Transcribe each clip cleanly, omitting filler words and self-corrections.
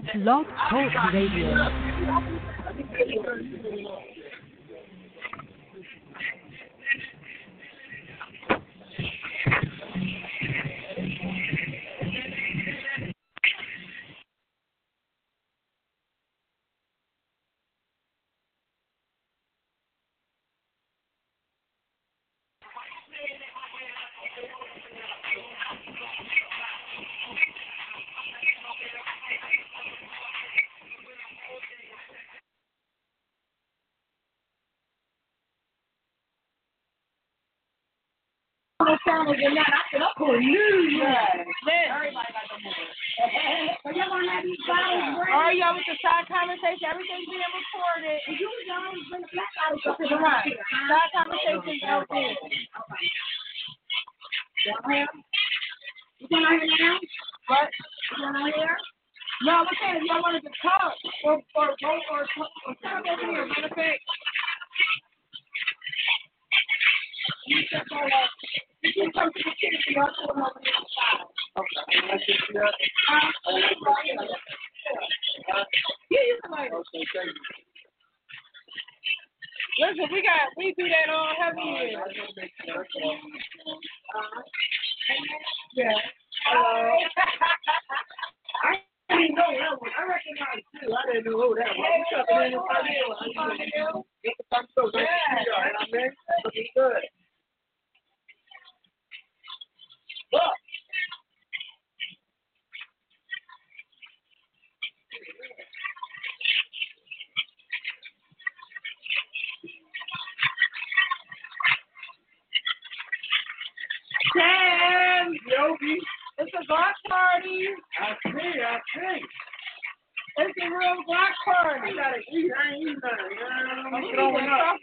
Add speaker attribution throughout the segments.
Speaker 1: Blog Talk Radio.
Speaker 2: Channels and that, I said, I'm for news. Everybody got the movie. So y'all gonna have these bottles ready? Oh, y'all with the side conversation, everything's being recorded. And you don't bring the black bottles up to the right. Side conversations out there. Okay. You going out here now? What? You going out here? No, I'm saying if y'all wanted to talk or talk over here, matter of fact. You just go like, you can come to the kitchen and y'all put them over the side. Okay. You can like. Okay, thank you. Listen, we do that all heavy here. Yeah. I didn't know that one. I recognize you. I didn't know who that was. You got the name of the Get the fuck so good. I mean, looking good. Look. Sam, Yogi, it's a block party. I see. It's a real block party. I gotta eat. I ain't eating nothing. I'm throwing up.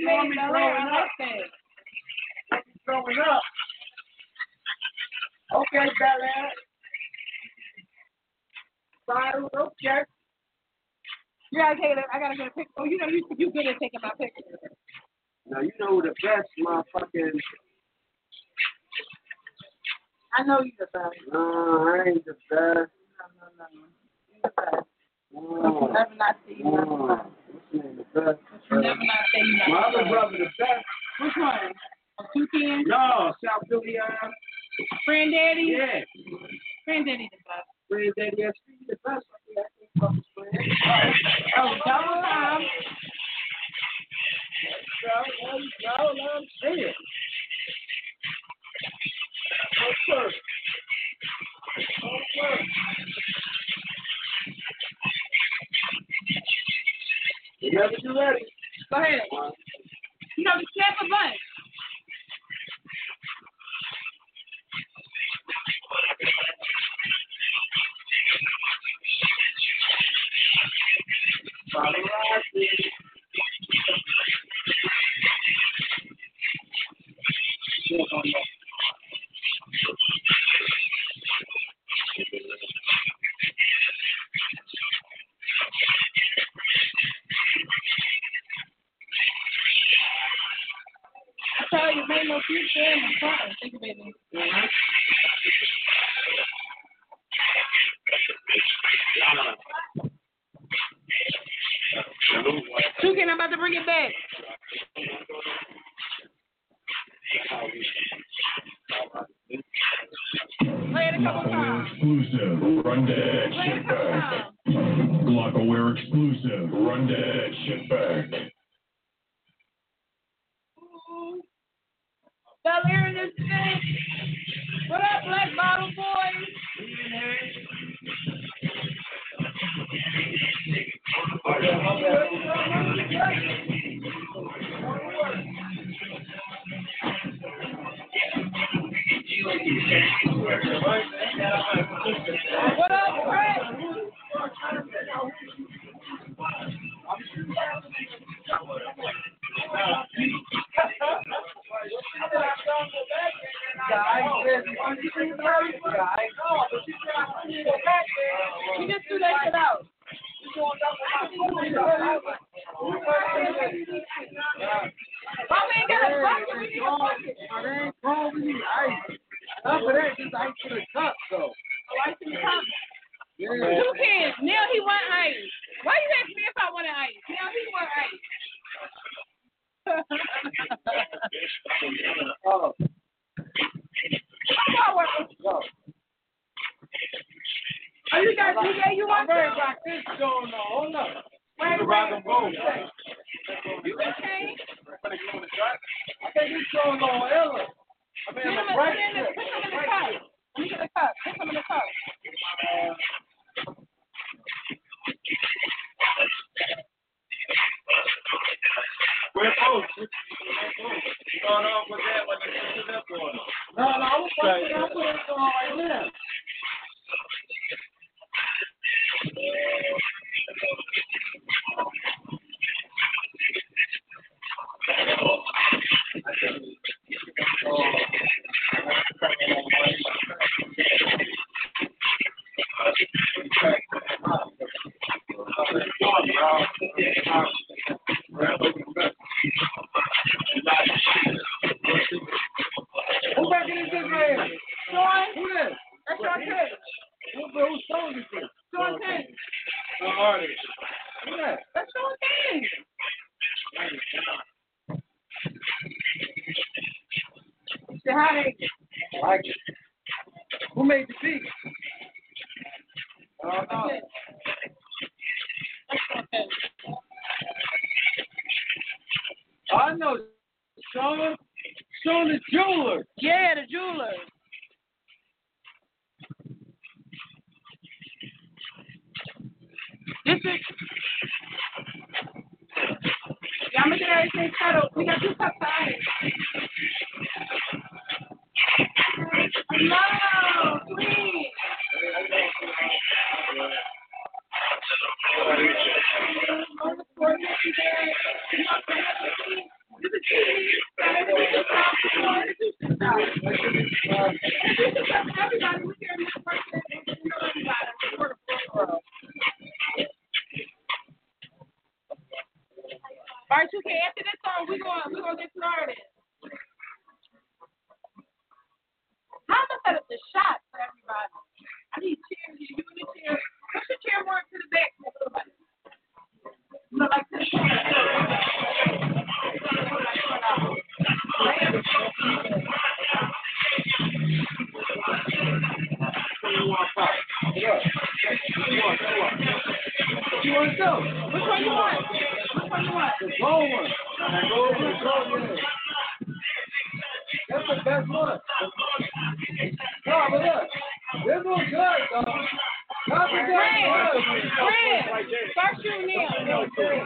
Speaker 2: Throwing up. Okay, Bella. Bottles, okay. You gotta take it. I gotta get a picture. Oh, you know you good at taking my picture. Now you know the best motherfucking. I know you the best. No, I ain't the best. No. You the best. No. Never not say you not the best. Which one the best? Never not say you not the best. My other brother the best. Which one? Toucan? No, South Philly. Granddaddy? Yeah. Granddaddy the best. Granddaddy, that's the best. Oh, double time. Let's go. Let him see it. Okay. Whenever you're ready. Go ahead. You know, snap a bunch. I tell you, man, no future in the front. Think about it. Toucan, I'm about to bring it back. Play it a couple times.
Speaker 3: Exclusive, run dead, shit back. Glockaware exclusive, run dead, shit back.
Speaker 2: Bel Air in this thing. What up, Black Bottle Boys? What up, Brett? You just threw that shit out. Why we ain't got a bucket? We need a bucket. It ain't cold. We need ice. Enough of that. Just ice in the cup, though. Oh, ice in the cup? Yeah. Ken, Neil, he want ice. Why you ask me if I wanted ice? Neil, he want ice. Oh, you got DJ, you want
Speaker 4: I'm about this going on. Hold up.
Speaker 2: Wait. You can change.
Speaker 4: I think he's going on Ella. I mean,
Speaker 2: Put some in the cup. Let me get a cup. Put some in the cup.
Speaker 4: Where's Coach? What's going on with that? What is that going on? No, I was going to put it on right now. Who back in this man?
Speaker 2: Sean?
Speaker 4: Who this?
Speaker 2: That's Sean King.
Speaker 4: Whose song is this?
Speaker 2: Sean King.
Speaker 4: The artist. Who that?
Speaker 2: That's Sean King. Say hi.
Speaker 4: I like it. Who made the beat?
Speaker 2: That's Sean King.
Speaker 4: I know Sean. Sean the jeweler.
Speaker 2: Yeah, the jeweler. This is. Yeah, I'm gonna get everything settled. We got 2 cups of ice. Hello, please. All right, you can after this song, we're gonna get started. How am I set up the shot for everybody? I need chairs. You in the chair. Push the chair more to the back. You know, like this.
Speaker 4: You want to go?
Speaker 2: Which one you want? Which one you want?
Speaker 4: The gold one. The gold one. That's the best one. No, but look. This one's good, though.
Speaker 2: Fred, start shooting in.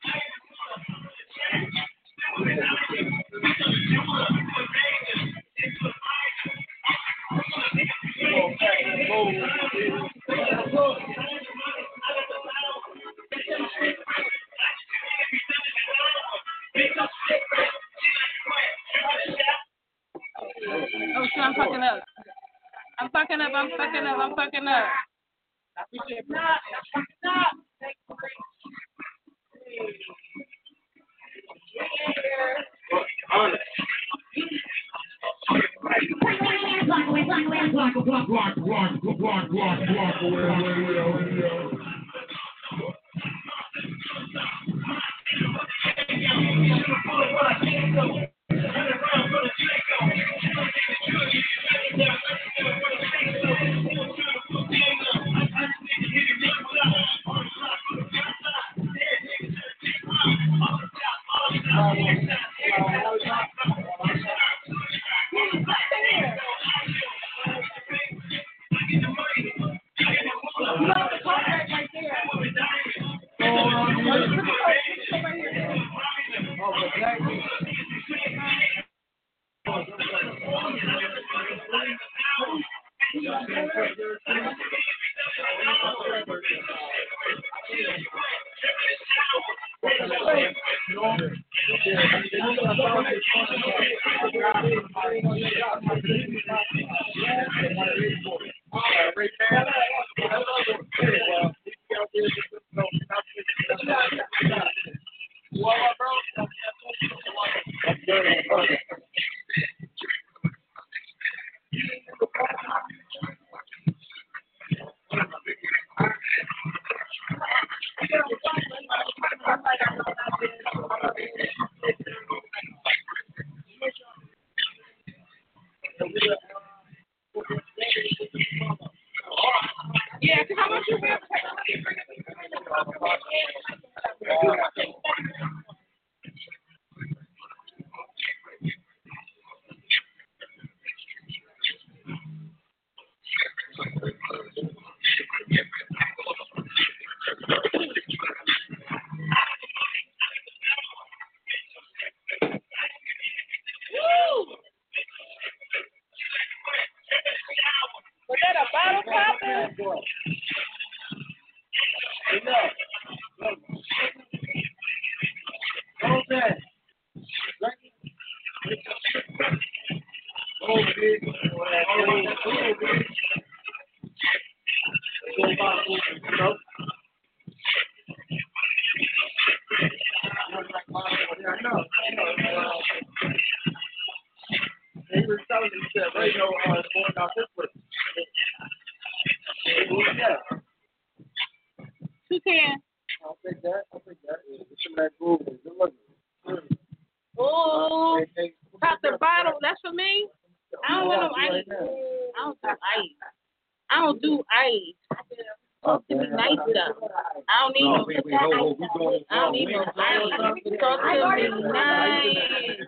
Speaker 2: Oh, shit, I'm fucking up. I'm fucking up. Stop. How much you have? Was that a bottle popper?
Speaker 4: Okay.
Speaker 2: Who can?
Speaker 4: I'll take that. Some of that groove.
Speaker 2: Oh, pop the bottle. That's for me. I don't want no ice. I don't do ice. Talk to me nice stuff. I don't need no. I don't need no ice. Talk to me nice.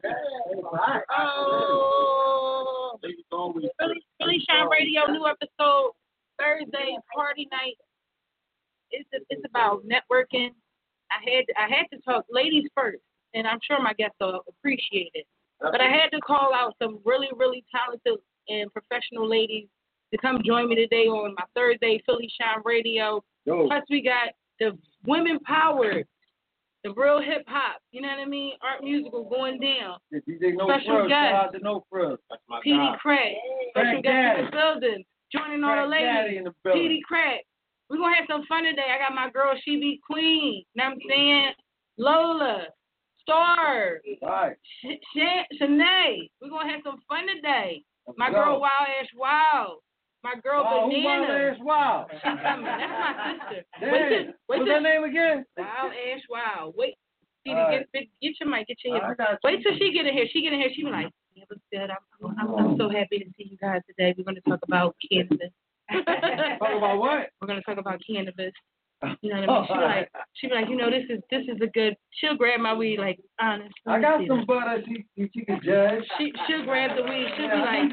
Speaker 2: Oh, Philly Shine Radio, new episode Thursday party night. It's about networking. I had to talk ladies first, and I'm sure my guests will appreciate it. But I had to call out some really, really talented and professional ladies to come join me today on my Thursday Philly Shine Radio. Plus, we got the women powered, the real hip hop. You know what I mean? Art musical going down. Special guest, P.D. Craig. Special guest in the building, joining all the ladies. P.D. Craig. We're going to have some fun today. I got my girl, She Be Queen. You know what I'm saying? Lola, Star, Shanae. We're going to have some fun today. My girl, Wild Ash Wild. My girl, Banana.
Speaker 4: Wow.
Speaker 2: She's coming. That's my sister.
Speaker 4: What's her name again?
Speaker 2: Wild Ash Wild. Wait. Get your mic. Get your hair. Wait till she get in here. She be like, yeah, what's good? I'm so happy to see you guys today. We're going to talk about cannabis.
Speaker 4: Talk about what?
Speaker 2: We're going to talk about cannabis. You know what I mean? She be like, you know, this is a good. She'll grab my weed like honest.
Speaker 4: I got some butter. She can judge.
Speaker 2: She'll grab the weed. She'll be like,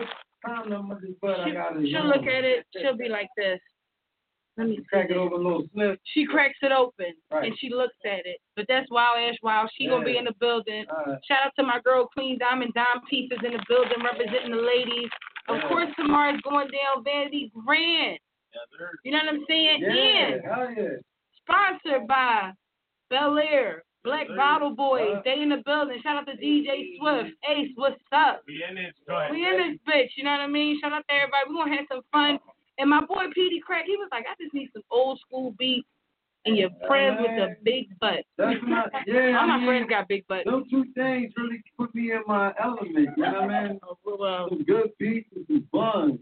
Speaker 2: she'll look at it. She'll be like this. Let me
Speaker 4: crack it over a little sniff.
Speaker 2: She cracks it open and she looks at it. But that's Wild Ash Wild. She gonna be in the building. Shout out to my girl Queen Diamond Dime Pieces in the building representing the ladies. Of course, tomorrow's going down Vanity Grand. You know what I'm saying? And sponsored by Bel Air, Black Bottle Boys. They in the building. Shout out to DJ Swift. Ace, what's up? We in this bitch. You know what I mean? Shout out to everybody. We're going to have some fun. And my boy P.D. Craig, he was like, I just need some old school beats and your friends with a big butt.
Speaker 4: That's not,
Speaker 2: all my friends got big butts.
Speaker 4: Those two things really put me in my element. You know what I mean? Some good beats and some buns.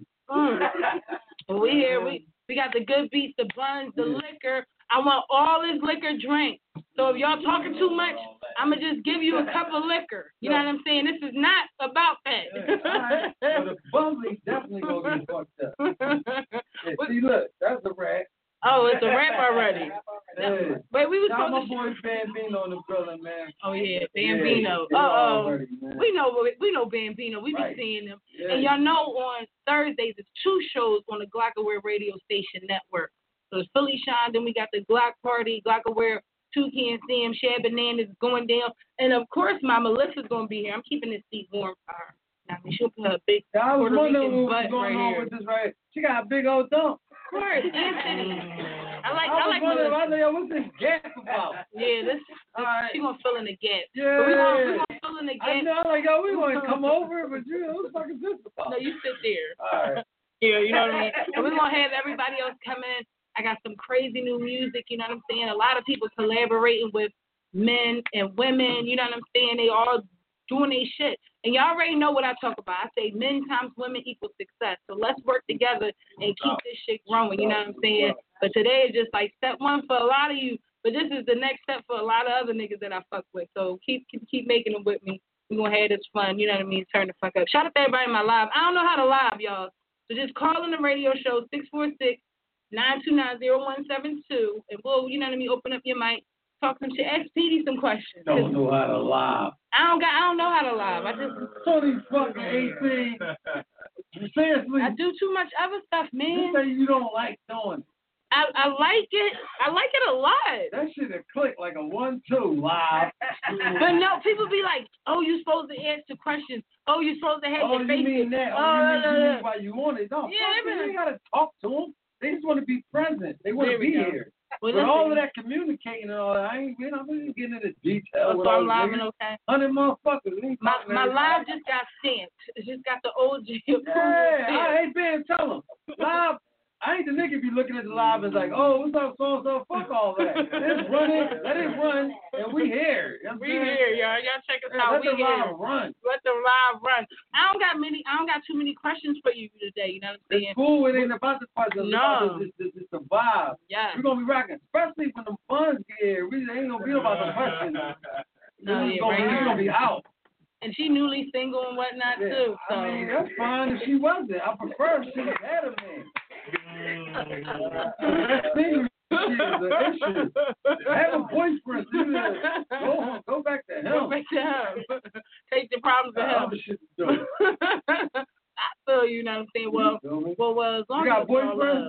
Speaker 2: Well, we here. We got the good beats, the buns, the liquor. I want all this liquor drink. So if y'all talking too much, I'm going to just give you a cup of liquor. You know what I'm saying? This is not about that.
Speaker 4: Well, the bubbly's definitely going to get fucked up. See, look, that's a rap.
Speaker 2: Oh, it's a rap already.
Speaker 4: Hey.
Speaker 2: Wait, we was
Speaker 4: got
Speaker 2: supposed
Speaker 4: my boy Bambino in the building, man.
Speaker 2: Oh, yeah, Bambino. We know Bambino. We be seeing him. And y'all know on Thursdays, there's 2 shows on the Glockaware radio station network. So it's Philly Shine, then we got the Glock Party, Glockaware, Toucan Sam, Shad Bananas going down. And, of course, my Melissa's going to be here. I'm keeping this seat warm for her. I mean, she'll put her big Puerto Rican butt right here.
Speaker 4: This right. She got a big old thumb.
Speaker 2: Of course, Anthony. I like
Speaker 4: Melissa.
Speaker 2: Melissa.
Speaker 4: What's this gap about?
Speaker 2: Yeah, she gonna fill in the gap.
Speaker 4: Yeah.
Speaker 2: But we gonna fill in the gap.
Speaker 4: I know, like, yo, we gonna come over, but you know, what the fuck is this about?
Speaker 2: No, you sit there.
Speaker 4: All right.
Speaker 2: Yeah, you know what I mean? And we're gonna have everybody else come in. I got some crazy new music, you know what I'm saying? A lot of people collaborating with men and women, you know what I'm saying? They all doing their shit. And y'all already know what I talk about. I say men times women equals success. So let's work together and keep this shit growing, you know what I'm saying? But today is just like step 1 for a lot of you, but this is the next step for a lot of other niggas that I fuck with. So keep making them with me. We're going to have this fun, you know what I mean? Turn the fuck up. Shout out to everybody in my live. I don't know how to live, y'all. So just call in the radio show,
Speaker 5: 929-0172, and we'll, you know what I mean, open up your mic, talk some shit, ask Petey some questions.
Speaker 6: Don't know how to lie.
Speaker 5: I don't know how to lie. I just
Speaker 6: 20 fucking 18. Seriously.
Speaker 5: I do too much other stuff, man.
Speaker 6: You say you don't like doing it.
Speaker 5: I like it. I like it a lot.
Speaker 6: That shit would click like a 1-2 live.
Speaker 5: But no, people be like, oh, you supposed to answer questions. Oh, you supposed to have your face.
Speaker 6: You mean that? You mean why you want it? No,
Speaker 5: yeah,
Speaker 6: they ain't got to talk to them. They just want to be present. They want to be here.
Speaker 5: Well,
Speaker 6: but all of that communicating and all that, I'm not getting into detail.
Speaker 5: So I'm live and okay.
Speaker 6: 100 motherfuckers.
Speaker 5: My live just got stamped. It just got the OG approval.
Speaker 6: Yeah, hey, Ben, tell them. Live. I ain't the nigga be looking at the live and like, oh, what's up, so-and-so? Fuck all that. Let's run it. Let it run, and we here. You know
Speaker 5: we here, y'all. Y'all check us out.
Speaker 6: Let the live run.
Speaker 5: Let the live run. I don't got too many questions for you today. You know what I'm saying?
Speaker 6: It's cool. It ain't about the questions.
Speaker 5: No.
Speaker 6: It's the vibe.
Speaker 5: Yeah.
Speaker 6: We're going to be rocking. Especially when the funds get here. We ain't going to be about the questions.
Speaker 5: No,
Speaker 6: we're going to be out.
Speaker 5: And she newly single and whatnot, too. So.
Speaker 6: I mean, that's fine if she wasn't. I prefer if she had a man. Single shit is an issue. Have a boyfriend. Go back to him.
Speaker 5: Go back to him. Take the problems to him. I feel you know what I'm saying. Well, as long
Speaker 6: you got
Speaker 5: as
Speaker 6: boyfriend?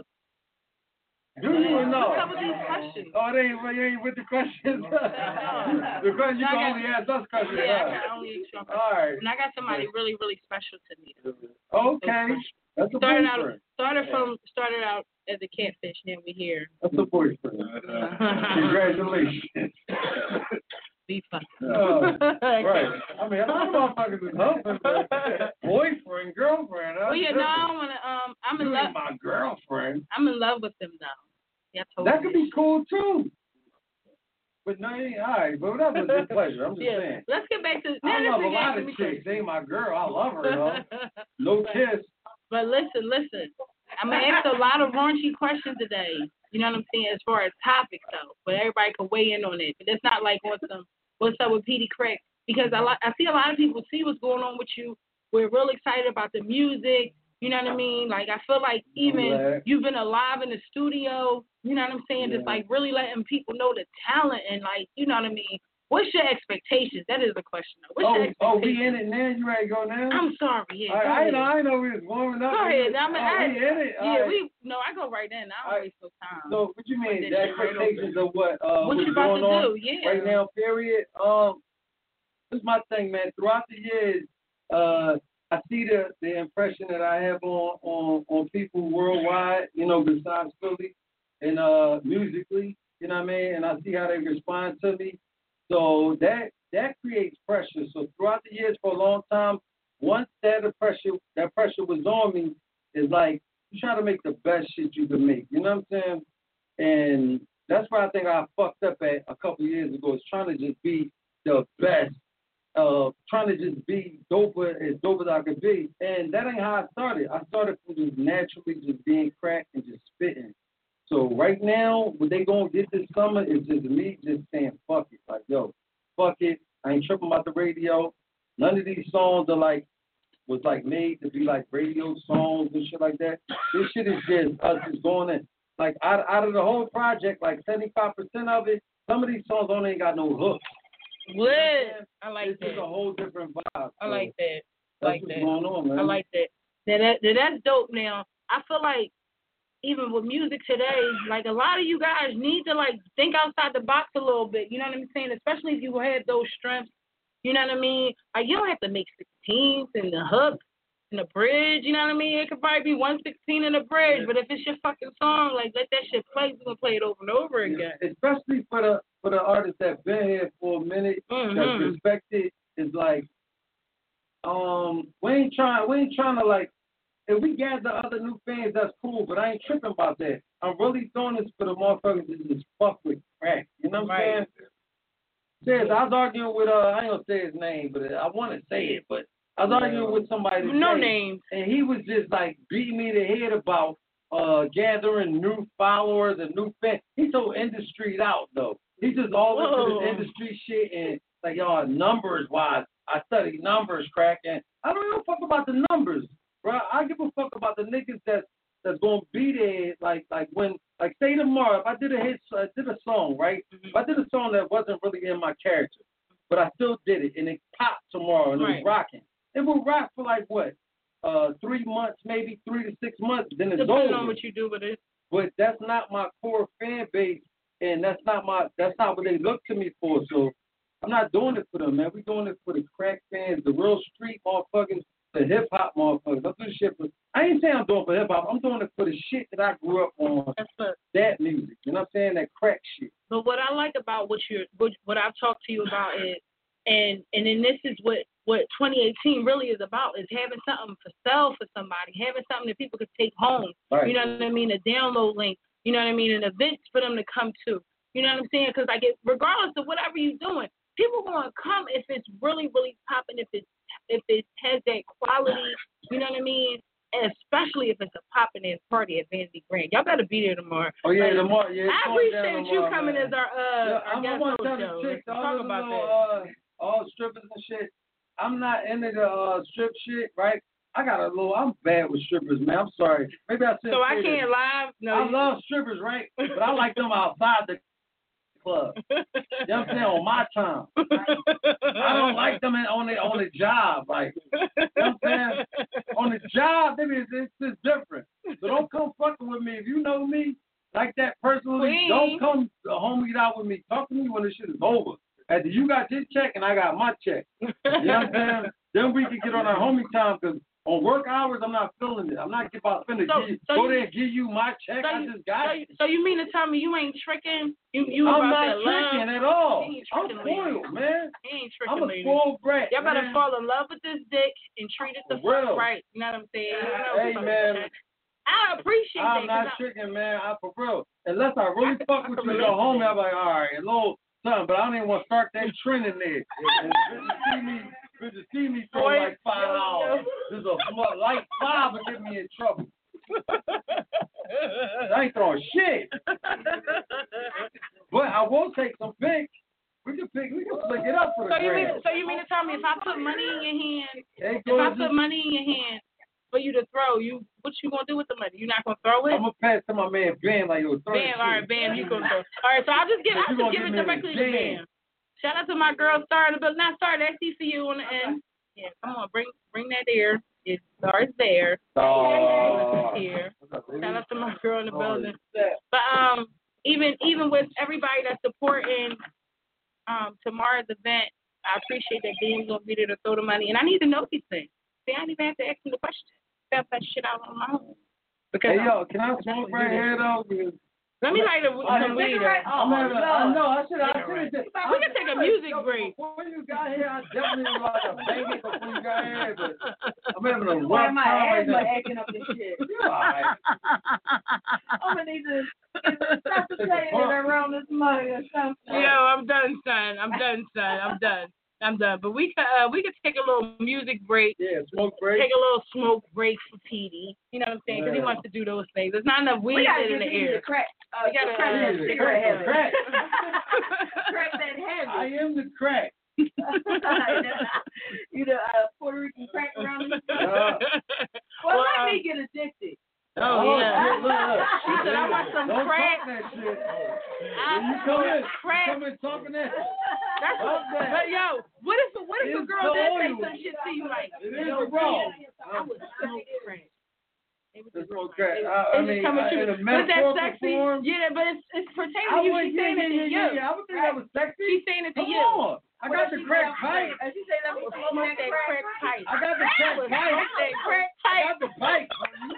Speaker 6: Do you or no?
Speaker 5: Cover these questions.
Speaker 6: Oh, you ain't with the questions. The questions you can only ask us questions.
Speaker 5: Yeah, I can only ask you.
Speaker 6: All right.
Speaker 5: And I got somebody really, really special to me.
Speaker 6: Okay. That's a boyfriend.
Speaker 5: Started out as a catfish, then we here.
Speaker 6: That's a boyfriend. Congratulations.
Speaker 5: Be fun.
Speaker 6: Right. I mean, I'm not talking to husband, boyfriend, girlfriend.
Speaker 5: Well, yeah, no, I don't want to. I'm in love.
Speaker 6: My girlfriend.
Speaker 5: I'm in love with them now. Yeah,
Speaker 6: that could be cool too. But no, all right. But that was a pleasure. I'm just saying.
Speaker 5: Let's get back to.
Speaker 6: I love a lot of chicks. They ain't my girl. I love her though. No kiss.
Speaker 5: But listen. I'm gonna ask a lot of raunchy questions today. You know what I'm saying? As far as topics though, but everybody can weigh in on it. But it's not like what's up with Petey Craig, because I see a lot of people see what's going on with you. We're real excited about the music. You know what I mean? Like I feel like even you've been alive in the studio. You know what I'm saying? Just like really letting people know the talent and like you know what I mean. What's your expectations? That is the question. What's your expectations?
Speaker 6: Oh, we in it now? You ready to go now?
Speaker 5: I'm sorry. Yeah.
Speaker 6: I know we was warming up.
Speaker 5: Go ahead.
Speaker 6: We in it?
Speaker 5: I go right in. I don't waste no time.
Speaker 6: So what you mean? The expectations of what?
Speaker 5: What you about to do? Yeah.
Speaker 6: Right now, period. This is my thing, man. Throughout the years, I see the impression that I have on people worldwide, you know, besides Philly and musically, you know what I mean? And I see how they respond to me. So that creates pressure. So throughout the years, for a long time, once that pressure was on me, it's like you try to make the best shit you can make. You know what I'm saying? And that's where I think I fucked up at a couple of years ago. Is trying to just be the best, trying to just be as dope as I could be. And that ain't how I started. I started from just naturally just being cracked and just spitting. So right now, what they gonna get this summer is just me just saying fuck it. Like, yo, fuck it. I ain't tripping about the radio. None of these songs are was made to be like radio songs and shit like that. This shit is just us just going in. Like out of the whole project, like 75% of it, some of these songs only ain't got no hooks.
Speaker 5: What? I like
Speaker 6: that. It's just a whole different vibe.
Speaker 5: I like that.
Speaker 6: That's what's going on, man.
Speaker 5: I like that. That's dope. Now I feel like even with music today, like a lot of you guys need to like think outside the box a little bit. You know what I'm saying? Especially if you have those strengths. You know what I mean? Like you don't have to make 16s and the hook and the bridge. You know what I mean? It could probably be 116 in the bridge, but if it's your fucking song, like let that shit play. We gonna play it over and over again.
Speaker 6: Especially for the artists that been here for a minute, that's respected. Is like, we ain't trying to like. If we gather other new fans, that's cool, but I ain't tripping about that. I'm really doing this for the motherfuckers that just fuck with crack. You know what I'm saying? I was arguing with, I ain't gonna say his name, but I want to say it, but I was arguing with somebody today,
Speaker 5: no names, and
Speaker 6: he was just like beating me the head about gathering new followers and new fans. He's so industry'd out, though. He just all into this industry shit and like, y'all, numbers-wise, I study numbers, crack, and I don't give a fuck about the numbers. Bro, I give a fuck about the niggas that's that's gonna be there. Like when, like say tomorrow, if I did a song, right?
Speaker 5: Mm-hmm.
Speaker 6: If I did a song that wasn't really in my character, but I still did it, and it popped tomorrow, and it was rocking. It will rock for like what, 3 months, maybe 3 to 6 months. Then it's
Speaker 5: depending
Speaker 6: over.
Speaker 5: on what you do with it.
Speaker 6: But that's not my core fan base, and that's not what they look to me for. So I'm not doing it for them, man. We doing it for the crack fans, the real street motherfuckers, the hip hop motherfuckers. I'm doing shit for. I ain't saying I'm doing it for hip hop. I'm doing it for the shit that I grew up on. That music. You know what I'm saying? That crack shit.
Speaker 5: But what I like about what I've talked to you about is, and then this is what 2018 really is about, is having something for sale for somebody, having something that people could take home.
Speaker 6: Right.
Speaker 5: You know what I mean? A download link. You know what I mean? An event for them to come to. You know what I'm saying? Because regardless of whatever you're doing, people gonna come if it's really, really popping. If it has that quality. You know what I mean? And especially if it's a popping ass party at Vanity Grand. Y'all better be there tomorrow.
Speaker 6: Oh yeah, tomorrow. Yeah,
Speaker 5: I appreciate you coming as our guest host.
Speaker 6: Let's
Speaker 5: talk about that.
Speaker 6: All strippers and shit. I'm not into the strip shit, right? I'm bad with strippers, man. I'm sorry. Maybe I said.
Speaker 5: So I can't lie. No,
Speaker 6: I love strippers, right? But I like them outside the club. You know what I'm saying? On my time. I don't like them on the job, like. You know what I'm saying? On the job, it's just different. So don't come fucking with me if you know me like that personally.
Speaker 5: Please.
Speaker 6: Don't come home eat out with me. Talk to me when this shit is over. After you got your check and I got my check. You know what I'm saying? Then we can get on our homie time, because on work hours, I'm not feeling it. I'm not about finna go there and give you my check. I just got it.
Speaker 5: So you mean to tell me you ain't tricking? You
Speaker 6: I'm
Speaker 5: about
Speaker 6: not
Speaker 5: that
Speaker 6: tricking
Speaker 5: love?
Speaker 6: at all.
Speaker 5: I'm
Speaker 6: spoiled, man.
Speaker 5: He ain't tricking,
Speaker 6: I'm a spoiled brat.
Speaker 5: Y'all better
Speaker 6: man.
Speaker 5: fall in love with this dick and treat it the fuck right. You know what I'm saying?
Speaker 6: Hey, man.
Speaker 5: I appreciate that.
Speaker 6: I'm not tricking, man. For real. Unless I really fuck with you, your homie, I'm like, all right, a little something, but I don't even want to start that trend in there. Good to see me throw like $5. There's a light $5 will get me in trouble. I ain't throwing shit. But I will take some pics. We can flick it up for the grand.
Speaker 5: So you mean to tell me if I put money in your hand, for you to throw, what you gonna do with the money? You not gonna throw it?
Speaker 6: I'm gonna pass to my man Bam, like yo, throw it.
Speaker 5: Bam, all right, Bam, you gonna throw. All right, so I'll just give it directly to Bam. Shout out to my girl Star, but not Star, that's CCU on the end. Yeah, come on, bring that there. It starts there. Here. Shout out to my girl in the building. But even with everybody that's supporting tomorrow's event, I appreciate that Bam's gonna be there to throw the money, and I need to know these things. See, I didn't even have to ask him the question. I found that shit out on my own.
Speaker 6: Hey, yo, can I smoke right here, though?
Speaker 5: Let me light the weed.
Speaker 6: I know. I should have
Speaker 5: we can take a music break.
Speaker 6: Before you got here, I definitely was like a baby before you got here, but I'm having a rough
Speaker 2: Why
Speaker 6: time
Speaker 2: my
Speaker 6: right now.
Speaker 2: asthma acting up this shit?
Speaker 6: You're all right.
Speaker 2: I'm gonna need to stop the saying it around this money or something.
Speaker 5: Yo, I'm done, son. I'm done. But we could take a little music break.
Speaker 6: Yeah, smoke break.
Speaker 5: Take a little smoke break for Petey. You know what I'm saying? Because he wants to do those things. There's not enough weed in the air.
Speaker 2: Crack.
Speaker 5: We gotta
Speaker 6: crack.
Speaker 2: Crack that heavy.
Speaker 6: I am the crack.
Speaker 2: You know, Puerto Rican crack around me. Well, let me get addicted.
Speaker 5: Oh, yeah.
Speaker 6: Look.
Speaker 5: She said, I want some
Speaker 6: Don't
Speaker 5: crack.
Speaker 6: Talk that shit.
Speaker 5: I want crack.
Speaker 6: Come in talking that.
Speaker 5: That's but yo, what if a girl did say some shit to you like,
Speaker 6: it is wrong.
Speaker 5: I would smoke crack.
Speaker 6: There's no crack. I mean, in a metaphorical form.
Speaker 5: Yeah, but it's pertaining to you. She's saying it to you.
Speaker 6: Yeah, I would think that was sexy.
Speaker 5: She's saying it to
Speaker 6: Come
Speaker 5: you.
Speaker 6: on. I got the crack pipe.
Speaker 2: She said, let me
Speaker 5: smoke that crack pipe.
Speaker 6: I got the crack pipe. I got the pipe.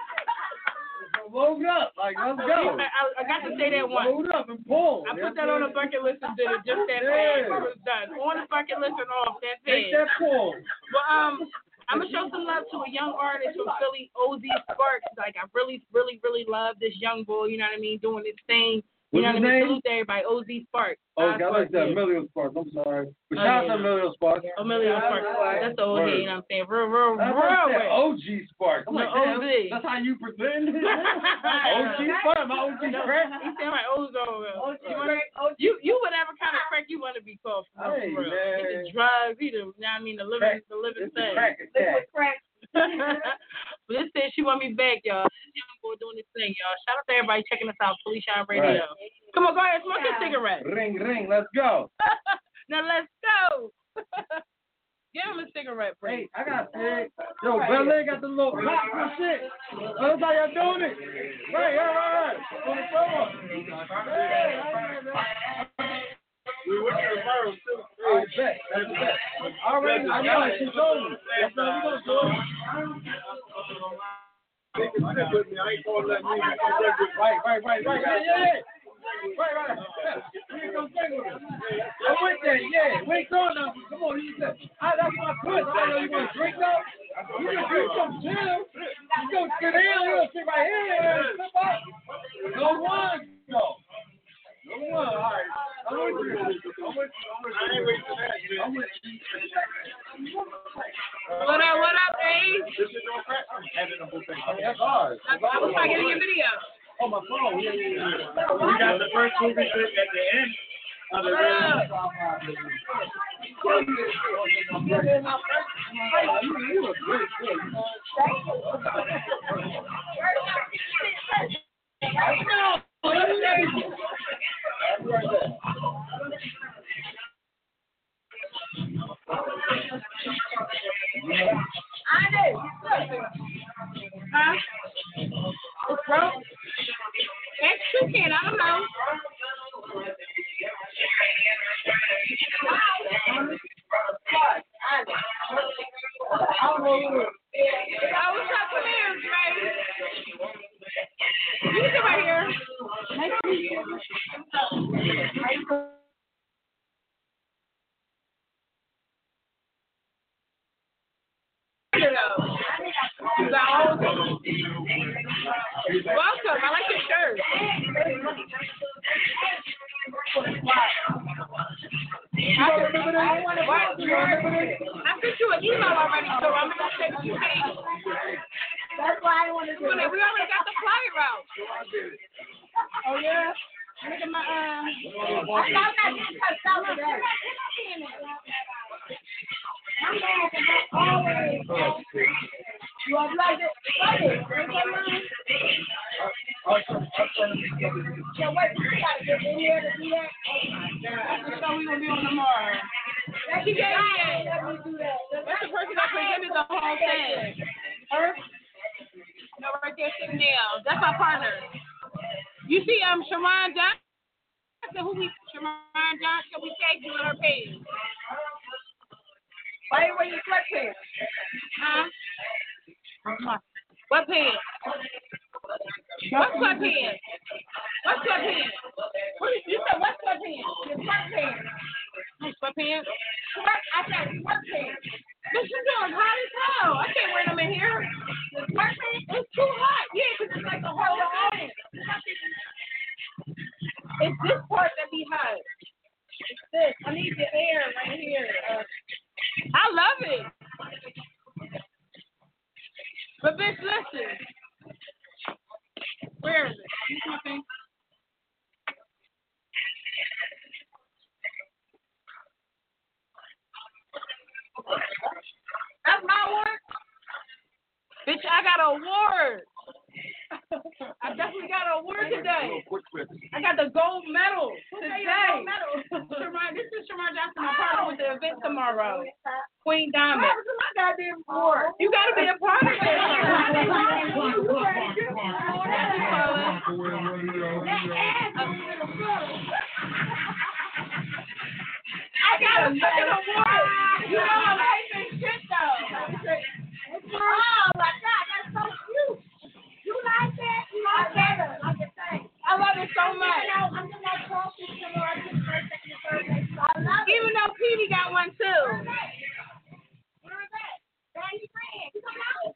Speaker 6: Load up, like let's go.
Speaker 5: I got to say that once.
Speaker 6: Load up and pull.
Speaker 5: I put that on the bucket list and did it just that fast. It was done. On the bucket list and off that
Speaker 6: Take
Speaker 5: fast.
Speaker 6: that pull.
Speaker 5: But I'm gonna show some love to a young artist from Philly, OZ Sparks. Like I really love this young boy. You know what I mean? Doing his thing. You know what I mean? Salute to everybody. OZ Sparks.
Speaker 6: Oh, I like that. Emilio Sparks. I'm sorry. But shout out to Emilio Sparks.
Speaker 5: Emilio Sparks. That's the old head, you know what I'm saying? Real.
Speaker 6: OG Sparks. I'm like,
Speaker 5: OZ.
Speaker 6: That's how you present it? OG Sparks? My OG crack?
Speaker 5: He said my Ozo. You whatever kind of crack you want to be called.
Speaker 6: Hey, man.
Speaker 5: Either drugs, either, you know what I mean, the living thing.
Speaker 6: Crack attack.
Speaker 2: Crack.
Speaker 5: But this said she want me back, y'all. This young boy before doing this thing, y'all. Shout out to everybody checking us out. Police Shine Radio. Right. Come on, go ahead, smoke your cigarette.
Speaker 6: Ring, let's go.
Speaker 5: Now let's go. Give him a cigarette break.
Speaker 6: Hey, I got it. Yo, Bel-Air got the little pop and shit. That's how y'all doing it. Right. On the phone.
Speaker 4: We went to the first too.
Speaker 6: I bet. Already, I know it. She told me. That's how we gonna do it.
Speaker 4: They can sit with me. I ain't gonna let me.
Speaker 6: Right. Yeah. Right. We ain't gonna sing with us. I went there, yeah. We ain't going nothing. Come on, you said, that's my push. I know you want to drink though. You can drink some chill. You go sit down, you gonna sit right here. Slip up. No one. All right. I'm with you.
Speaker 4: I ain't waiting for that shit.
Speaker 6: I'm with you.
Speaker 5: What up, Dave?
Speaker 4: This is your crack. I'm having a whole thing.
Speaker 6: That's hard.
Speaker 5: I was trying to get your video.
Speaker 6: Oh, my phone. Yeah.
Speaker 4: We got the first movie clip at the end of the
Speaker 6: You look great.
Speaker 5: Bro, that's toucan. I don't know. What's up with him, baby? You come right here. Nice to meet you. Welcome. I like your shirt. I sent you an email already, so I'm going to say what you think. That's why I want to do it. We already got the flyer out. Oh, yeah? Look at my, I thought I didn't touch some of that. I'm mad about always. You want to like it? Like it. Yeah, what? You got to get in here to do that? Oh, my God. That's what we're going to be on tomorrow. Let me do that. That's the person that presented the whole thing. Her? No, right there sitting down. That's my partner. You see, Sharon Johnson, Sharon Johnson, we tagged you on her page. Why are you wearing your sweatpants? Huh? What pants? What sweatpants? What sweatpants? You said what sweatpants? Your sweatpants. Sweatpants? I said sweatpants. Bitch, you doing hot as hell. I can't wear them in here. The sweatpants? It's too hot. Yeah, because it's like the whole audience. It's this part that be hot. It's this. I need the air right here. I love it. But bitch, listen. Where is it? You see my thing? That's my award? Bitch, I got an award. I definitely got an award today. I got the gold medal today. This is Sharon Johnson, my partner with the event tomorrow. Queen Diamond. My goddamn award. You got to be a part of it. I got a fucking award. You know I'm hating shit though. Oh my God, that's so cute. You like that? You like that? I love it so much. Even though Petey got one too. Where is that? Daddy's friend. You come out?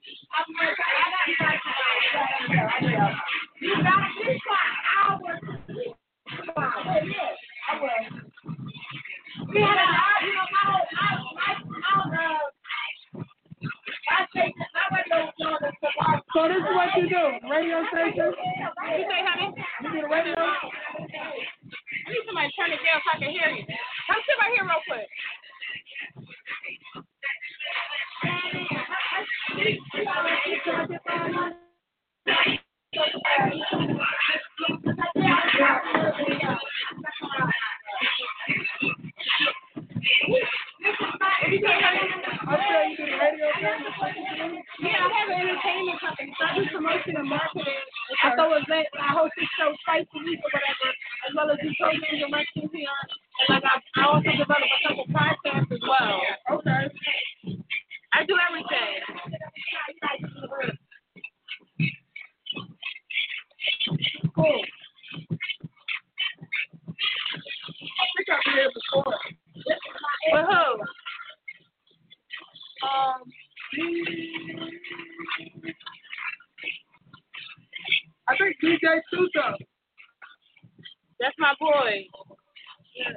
Speaker 5: You got this one. I will. We had a
Speaker 6: So this is what you do, radio station?
Speaker 5: You say, honey?
Speaker 6: You do the radio?
Speaker 5: I need somebody to turn it down so I can hear you. Come sit right here real quick. I do promotion and marketing. I throw events. I host this show twice a week or whatever, as well as do programs and marketing here. And like I also develop a couple podcasts as well.
Speaker 2: Okay.
Speaker 5: I do everything. Cool.
Speaker 2: I think I've been here before.
Speaker 5: With who?
Speaker 2: I think DJ Suso.
Speaker 5: That's my boy.
Speaker 2: Yeah.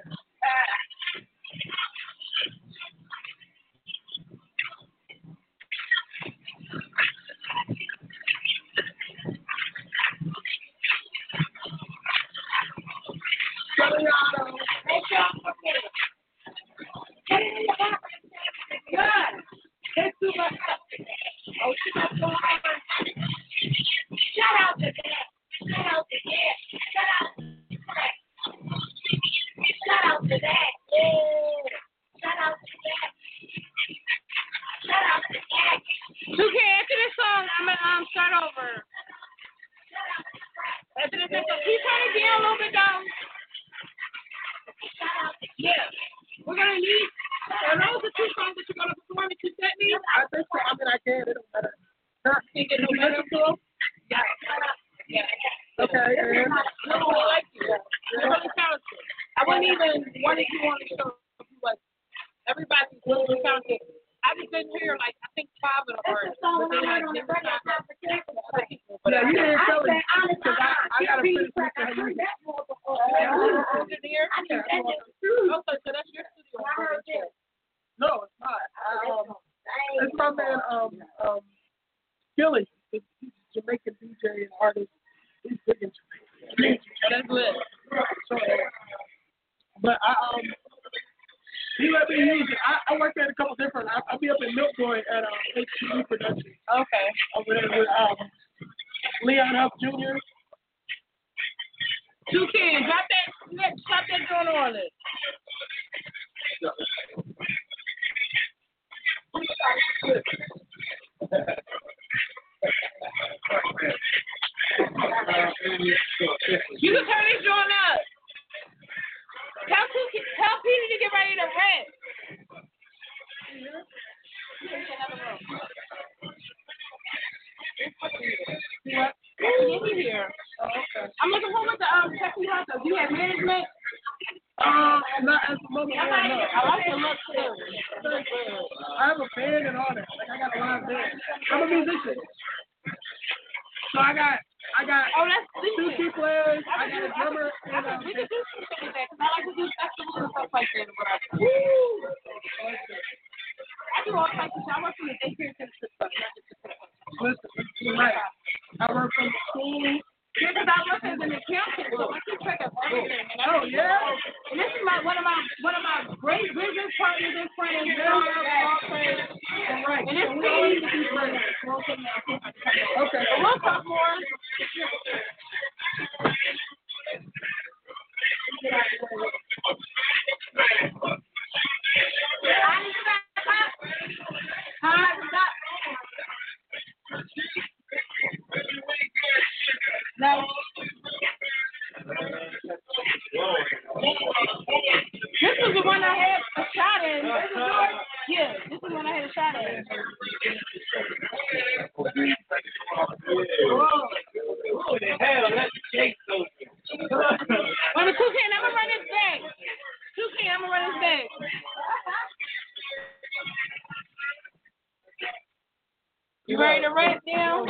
Speaker 5: You ready to rap now?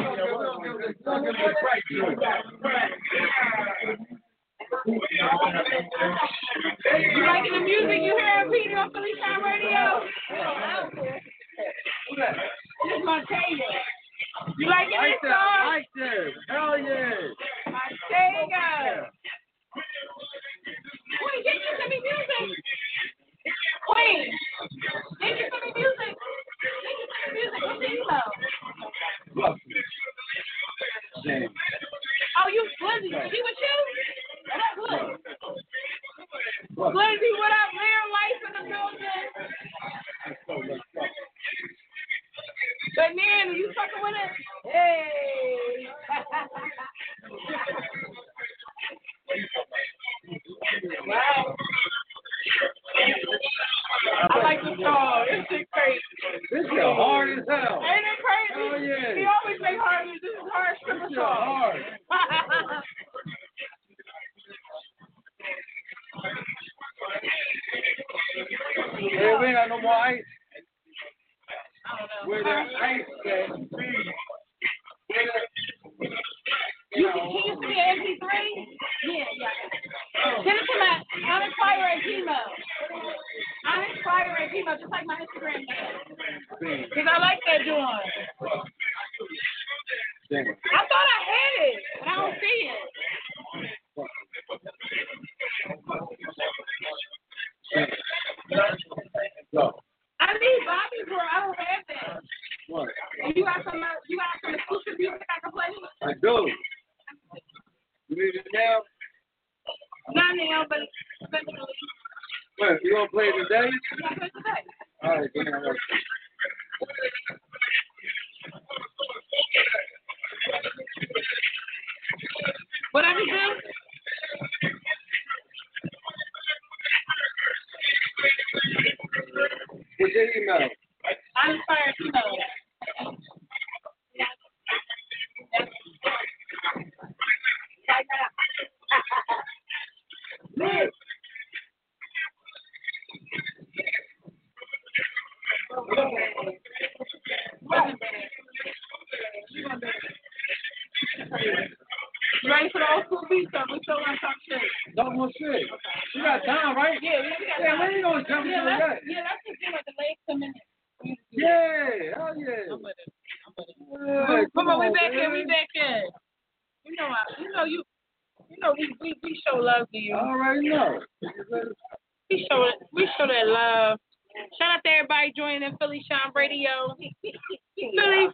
Speaker 5: You liking the music you hear, Peter, on Philly Shine Radio? This is Montego. You liking this song?
Speaker 6: I like this. Hell yeah.
Speaker 5: Montego. Queen, can you send me music? Queen, can you send me music? What's the email? Oh, you Glizzy? She with you? What up, Glizzy? Glizzy, what up? Real life in the building. Banana, you fucking with it? Hey. Wow. I like the song. This shit crazy.
Speaker 6: This shit hard as hell.
Speaker 5: Ain't it crazy?
Speaker 6: Oh, yeah.
Speaker 5: He always make hard music. This is hard stripper
Speaker 6: This shit
Speaker 5: song.
Speaker 6: hard. Hey, we ain't got no more ice.
Speaker 5: I don't know.
Speaker 6: Where that ice at?
Speaker 5: Can you see an MP3? Yeah. Send it to my uninspire@gmail. Uninspire@gmail, just like my Instagram name. Because I like that joint. I thought I had it, but I don't see it. I need Bobby for I don't have that.
Speaker 6: What?
Speaker 5: You got some exclusive music I can play?
Speaker 6: I do. You need it now?
Speaker 5: Not now, but eventually.
Speaker 6: What, you want to play it today?
Speaker 5: Yeah, play today.
Speaker 6: All right, then. All right.
Speaker 5: Whatever you do.
Speaker 6: What's your email?
Speaker 5: Uninspired email. You ready for the old school beat stuff? We still want to talk shit.
Speaker 6: Don't want shit. You got time, right?
Speaker 5: Yeah, we got
Speaker 6: Yeah,
Speaker 5: time.
Speaker 6: when you going to jump into that?
Speaker 5: Let's just see what the legs come in.
Speaker 6: Yeah, hell yeah.
Speaker 5: I'm with it.
Speaker 6: Yeah,
Speaker 5: Come on, we back
Speaker 6: man.
Speaker 5: in. We show love to you.
Speaker 6: I already know.
Speaker 5: We show that love. Shout out to everybody joining in Philly Shine Radio. Philly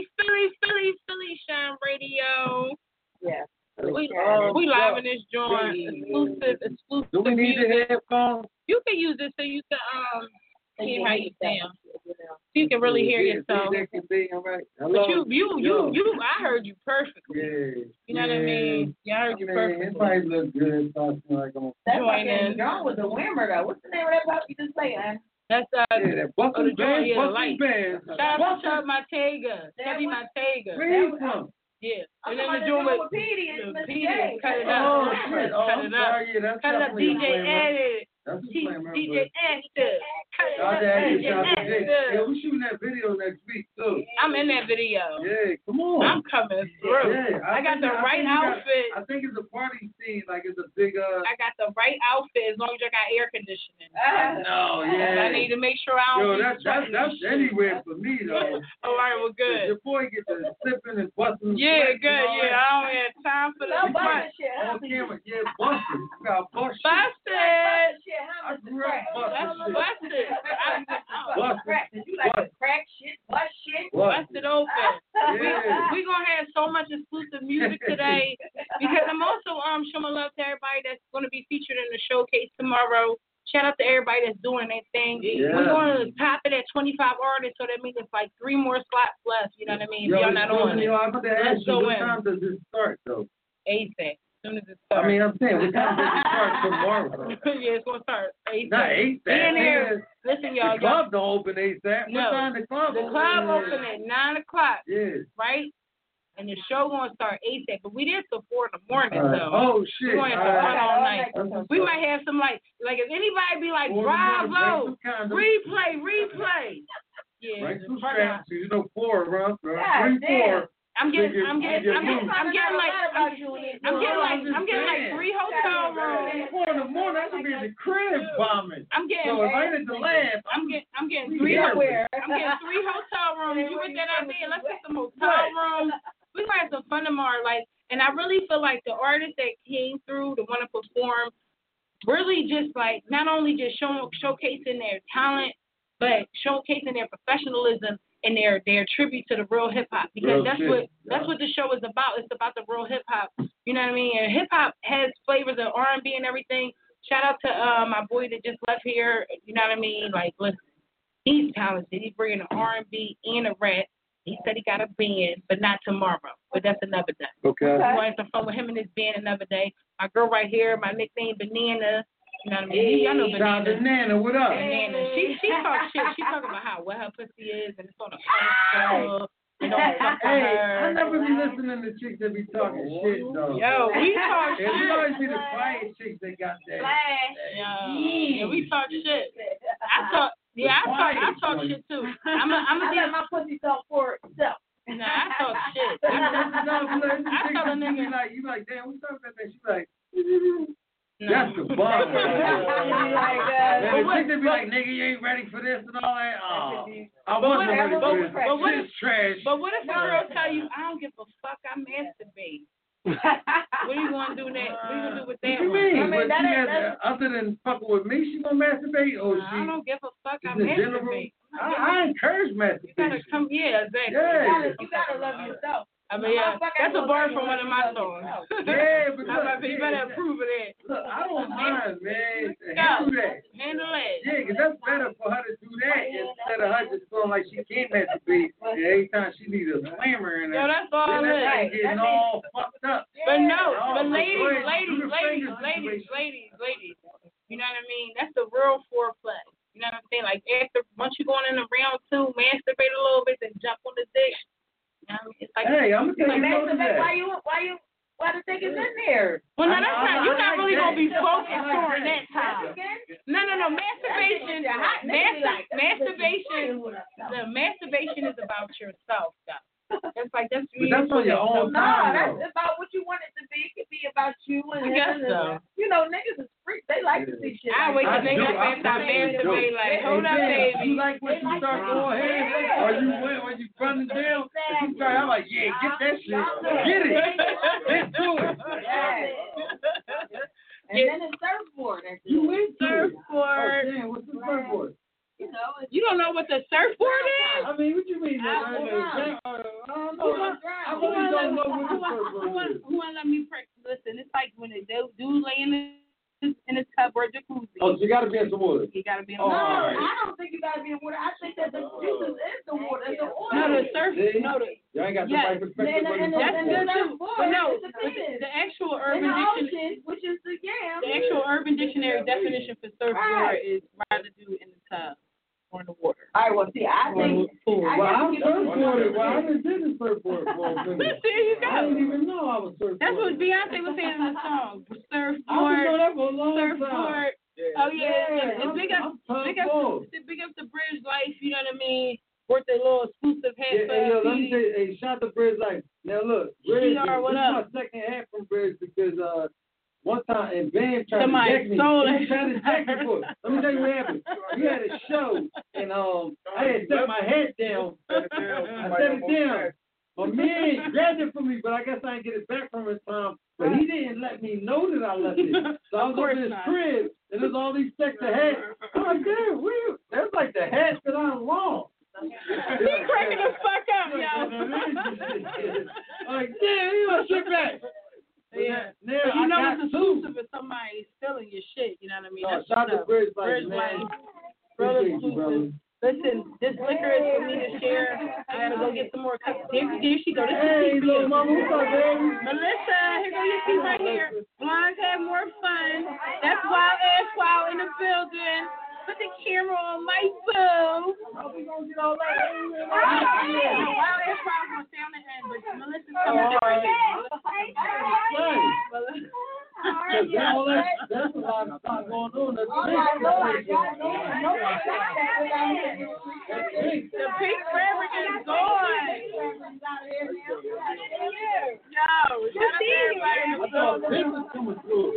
Speaker 5: Shine Radio.
Speaker 2: Yeah.
Speaker 5: We live in this joint. Exclusive
Speaker 6: Do we need
Speaker 5: music.
Speaker 6: the headphones?
Speaker 5: You can use it so you can hear how you sound. So you can really hear yourself.
Speaker 6: That can be, all right.
Speaker 5: But
Speaker 6: Hello?
Speaker 5: you, I heard you perfectly.
Speaker 6: Yeah.
Speaker 5: You know what I mean? Yeah, I heard you perfectly.
Speaker 6: It might look good. Talking like I'm
Speaker 2: That's
Speaker 5: Join in.
Speaker 2: fucking John was a whammer though. What's the name of that pop you just played, man?
Speaker 5: That's
Speaker 6: yeah, that Bucking
Speaker 5: the joint,
Speaker 6: Bands,
Speaker 5: yeah,
Speaker 6: Bucking
Speaker 5: light.
Speaker 6: Bands.
Speaker 5: Shout out to Chub Matega. Debbie Matega.
Speaker 6: Where you from?
Speaker 5: Yeah.
Speaker 2: I'm
Speaker 5: And then
Speaker 2: talking
Speaker 5: the joint
Speaker 2: with Petey and Mr.
Speaker 5: Petey,
Speaker 2: J.
Speaker 5: cut it
Speaker 6: Oh,
Speaker 5: up.
Speaker 6: shit. Oh,
Speaker 5: Cut
Speaker 6: I'm
Speaker 5: it up.
Speaker 6: sorry. Yeah, that's
Speaker 5: Cut it up,
Speaker 6: definitely a
Speaker 5: DJ
Speaker 6: flavor.
Speaker 5: Edit.
Speaker 6: That's a flavor.
Speaker 5: DJ Esther. Cut it
Speaker 6: Shout
Speaker 5: up,
Speaker 6: out to
Speaker 5: DJ
Speaker 6: Edit. Yeah,
Speaker 5: Esther.
Speaker 6: we shooting that video next week, too.
Speaker 5: I'm in that video.
Speaker 6: Yeah, come on.
Speaker 5: I'm coming through.
Speaker 6: Yeah,
Speaker 5: I got the right outfit.
Speaker 6: I think it's a party scene, like it's a big
Speaker 5: I got the right outfit as long as I got air conditioning.
Speaker 6: No, yeah.
Speaker 5: I need to make sure I
Speaker 6: Yo,
Speaker 5: don't.
Speaker 6: that's anywhere for me though.
Speaker 5: All right, well, good.
Speaker 6: Your boy get to sipping and busting.
Speaker 5: Yeah,
Speaker 6: sweats and
Speaker 5: good.
Speaker 6: all
Speaker 5: Yeah,
Speaker 6: that.
Speaker 5: I don't have time for
Speaker 2: No
Speaker 5: this.
Speaker 2: busting shit.
Speaker 6: On camera, yeah, busting. You got busted.
Speaker 5: Busted.
Speaker 2: Shit,
Speaker 6: I
Speaker 2: how much
Speaker 6: grew up
Speaker 5: That's
Speaker 6: busting shit.
Speaker 5: busted.
Speaker 6: Busted.
Speaker 2: You like to crack shit, bust shit.
Speaker 5: Busted open.
Speaker 6: Yeah.
Speaker 5: We gonna have so much exclusive music today because I'm also showing love to everybody that's gonna be featured in the showcase tomorrow. Shout out to everybody that's doing their thing.
Speaker 6: Yeah.
Speaker 5: We're going to top it at 25 artists, so that means it's like 3 more slots left. You know what I mean? If
Speaker 6: Yo,
Speaker 5: y'all not on it,
Speaker 6: I'm about to ask
Speaker 5: Let's
Speaker 6: you,
Speaker 5: go
Speaker 6: what
Speaker 5: in.
Speaker 6: time does this start though?
Speaker 5: ASAP. As soon as it
Speaker 6: I
Speaker 5: starts.
Speaker 6: mean, I'm saying, what time does it start tomorrow?
Speaker 5: Yeah, it's gonna start ASAP.
Speaker 6: Not ASAP.
Speaker 5: Be in here. Listen, y'all.
Speaker 6: The club don't open ASAP.
Speaker 5: No.
Speaker 6: What time the club
Speaker 5: The club open at 9 o'clock,
Speaker 6: Yeah.
Speaker 5: right? And the show gonna start ASAP. But we did till 4 in the morning,
Speaker 6: All right.
Speaker 5: so
Speaker 6: Oh shit.
Speaker 5: we're going to
Speaker 6: All
Speaker 5: fun
Speaker 6: right.
Speaker 5: all night.
Speaker 6: That's
Speaker 5: We
Speaker 6: what's
Speaker 5: might have some like if anybody be like,
Speaker 6: Or you wanna
Speaker 5: bravo,
Speaker 6: bring some condoms.
Speaker 5: replay. Yeah.
Speaker 6: Bring some
Speaker 5: front
Speaker 6: straps. You know, 4 around.
Speaker 2: God
Speaker 6: 3,
Speaker 2: damn.
Speaker 6: 4.
Speaker 5: I'm getting
Speaker 6: Figure-
Speaker 5: like
Speaker 6: figure
Speaker 5: I'm getting like 3 hotel rooms.
Speaker 6: 4 in the morning, I could be in the crib bombing.
Speaker 5: I'm getting
Speaker 6: So if I ain't at the lab,
Speaker 5: I'm getting
Speaker 6: We
Speaker 5: 3
Speaker 6: everywhere.
Speaker 5: I'm getting 3 hotel rooms. You with that idea? Let's get some hotel rooms. We might have some fun tomorrow. And I really feel like the artists that came through to want to perform, really just like not only just showcasing their talent, but showcasing their professionalism and their tribute to the real hip hop, because
Speaker 6: Real
Speaker 5: that's
Speaker 6: shit.
Speaker 5: what the show is about. It's about the real hip hop. You know what I mean? And hip hop has flavors of R&B and everything. Shout out to my boy that just left here. You know what I mean? Like, listen, he's talented. He's bringing an R&B and a rap. He said he got a band, but not tomorrow. But that's another day.
Speaker 6: Okay.
Speaker 5: I'm going to phone with him and his band another day. My girl right here, my nickname Banana. You know what I mean? Y'all know
Speaker 6: Shout out to
Speaker 5: Banana.
Speaker 6: Nana, what up?
Speaker 5: Banana. She talks shit. She talking about how wet her pussy is and it's on a pedestal. You know,
Speaker 6: Hey, I never be listening to chicks that be talking shit though.
Speaker 5: Yo, we talk shit.
Speaker 6: It always be the quiet chicks that got that.
Speaker 5: Yeah, we talk shit. I talk shit too. I'm a
Speaker 2: let my pussy talk for itself.
Speaker 5: Nah, I talk shit. I tell a nigga
Speaker 6: you like, damn, what's up with that? She like,
Speaker 5: no.
Speaker 6: that's the bomb. And the
Speaker 2: But
Speaker 6: chick that be like, nigga, you ain't ready for this and all that. Oh, I wasn't ready for this. Shit's trash.
Speaker 5: But what if a girl tell you, I don't give a fuck, I masturbate? What are you gonna do next? What are you gonna do with that?
Speaker 6: What you mean?
Speaker 2: I mean,
Speaker 6: But she has, other than fucking with me, she gonna masturbate? Or she?
Speaker 5: I don't give a fuck, I
Speaker 6: in general?
Speaker 5: masturbate.
Speaker 6: I encourage
Speaker 5: You gotta
Speaker 6: masturbation.
Speaker 5: come, yeah, exactly.
Speaker 6: Yeah.
Speaker 2: You gotta love yourself.
Speaker 5: I mean, yeah, that's a bar from one of my songs.
Speaker 6: Yeah, but look,
Speaker 5: You better approve of that.
Speaker 6: Look, I don't mind, man.
Speaker 5: Yeah.
Speaker 6: Do that.
Speaker 5: Handle that.
Speaker 6: Yeah, because that's better for her to do that instead of her just feeling like she can't masturbate. And every time she needs a slammer in her.
Speaker 5: Yo, that's all
Speaker 6: then
Speaker 5: it
Speaker 6: that
Speaker 5: is.
Speaker 6: thing getting all fucked up.
Speaker 5: But no,
Speaker 6: Oh,
Speaker 5: but
Speaker 6: go
Speaker 5: ladies,
Speaker 6: ahead, do the finger situation.
Speaker 5: you know what I mean? That's the real foreplay. You know what I'm saying? Like once you're going in the round 2, masturbate a little bit, then jump on the dick. You know what I mean? It's like,
Speaker 6: Hey, I'm gonna tell you no to that.
Speaker 2: Why the thing is in there?
Speaker 5: well, no, that's not. You're not really gonna be focused
Speaker 6: I like
Speaker 5: during
Speaker 6: that.
Speaker 5: that time. No. Masturbation. The masturbation is about yourself, though. That's
Speaker 6: But that's on your own time,
Speaker 2: No,
Speaker 6: though.
Speaker 2: that's about what you want it to be. It could be about you and
Speaker 5: I guess
Speaker 2: him.
Speaker 5: so.
Speaker 2: You know, niggas is freaks. They like to see shit.
Speaker 5: I wait till
Speaker 6: I
Speaker 5: niggas
Speaker 6: do.
Speaker 5: after I masturbate, like, hold up,
Speaker 6: Hey,
Speaker 5: baby.
Speaker 6: you like when you start going ahead, or you went when you running down, and you start, I'm like, yeah, get that shit, get it, let's do it.
Speaker 2: And then it's surfboard.
Speaker 6: You went to it.
Speaker 5: Surfboard.
Speaker 6: Oh, damn, what's the surfboard?
Speaker 2: You know, it's
Speaker 5: You don't know what the surfboard is?
Speaker 6: I mean, what you mean? I don't know. I really don't know what the surfboard is.
Speaker 5: Who wanna let me practice? Listen, it's like when a dude lay in his tub or jacuzzi.
Speaker 6: Oh, so you gotta be in some water.
Speaker 5: You gotta be in
Speaker 6: Oh,
Speaker 5: the
Speaker 6: all
Speaker 5: water.
Speaker 6: right.
Speaker 2: I don't think you gotta be in water. I think that the Jesus is the water. It's the water.
Speaker 5: No, the surf.
Speaker 6: See?
Speaker 5: No, the
Speaker 6: You ain't got the
Speaker 5: Yes.
Speaker 6: right perspective.
Speaker 2: And
Speaker 5: that's
Speaker 2: the
Speaker 5: good too.
Speaker 2: surfboard
Speaker 5: But no,
Speaker 2: is the
Speaker 5: but
Speaker 2: penis.
Speaker 5: the actual
Speaker 2: In
Speaker 5: urban
Speaker 2: the
Speaker 5: dictionary.
Speaker 2: ocean, which is the yam.
Speaker 5: The actual Urban Dictionary definition for surfboard
Speaker 2: Right.
Speaker 5: is residue in the tub or in the water.
Speaker 2: All right, well, see, I think.
Speaker 5: Pool.
Speaker 6: Well, I'm surfboarded. Well, I done did the surfboard for a minute.
Speaker 5: There you
Speaker 6: I didn't
Speaker 5: go.
Speaker 6: even know I was surfboarded.
Speaker 5: That's what Beyonce was saying in the song.
Speaker 6: I've been
Speaker 5: Surfboard,
Speaker 6: doing that for a long time.
Speaker 5: surfboard. Oh yeah, and big up
Speaker 6: I'm
Speaker 5: the Bridge Life. You know what I mean? Worth a little exclusive hat
Speaker 6: Yeah,
Speaker 5: for
Speaker 6: hey, yo, let me
Speaker 5: PD.
Speaker 6: say, hey, shout to Bridge Life. Now look, Bridge,
Speaker 5: GR, what
Speaker 6: this
Speaker 5: up?
Speaker 6: is my second hat from Bridge because one time, and Bam tried
Speaker 5: Somebody
Speaker 6: to jack me.
Speaker 5: stole
Speaker 6: He
Speaker 5: it.
Speaker 6: tried to jack me for it. Let me tell you what happened. We had a show, and I had set my hat down. I set it down. My man grabbed it for me, but I guess I didn't get it back from his time. But he didn't let me know that I left it. So I was over in his crib, and there's all these stacks of hats. I'm like, damn, that's like the hats that I lost.
Speaker 5: He cracking the fuck up, yo.
Speaker 6: Like, damn, he want shit back.
Speaker 5: Yeah.
Speaker 6: Now
Speaker 5: But you
Speaker 6: I
Speaker 5: know
Speaker 6: got
Speaker 5: it's exclusive if somebody's stealing your shit. You know what I mean? That's
Speaker 6: shout
Speaker 5: what's
Speaker 6: to
Speaker 5: up.
Speaker 6: Bridge Life,
Speaker 5: Bridge
Speaker 6: man.
Speaker 5: Life. Brother
Speaker 6: Appreciate you, brother.
Speaker 5: exclusive. Listen, this liquor is for me to share. I gotta go get some more cups. There she go. This
Speaker 6: Hey,
Speaker 5: is for
Speaker 6: little
Speaker 5: you.
Speaker 6: mama, what's up, baby?
Speaker 5: Melissa, here go your seat right here. Blondes have more fun. That's Wild Ass Wild in the building. Put the camera on my boo.
Speaker 6: We gonna get all that.
Speaker 5: Wild Ass Wild gonna stay on the end, but Melissa's coming right here.
Speaker 6: That's a lot of stuff going on.
Speaker 5: The pink fabric is gone. Yo, shout out to everybody in the building.
Speaker 6: This is coming through.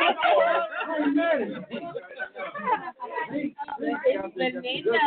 Speaker 5: It's Benita.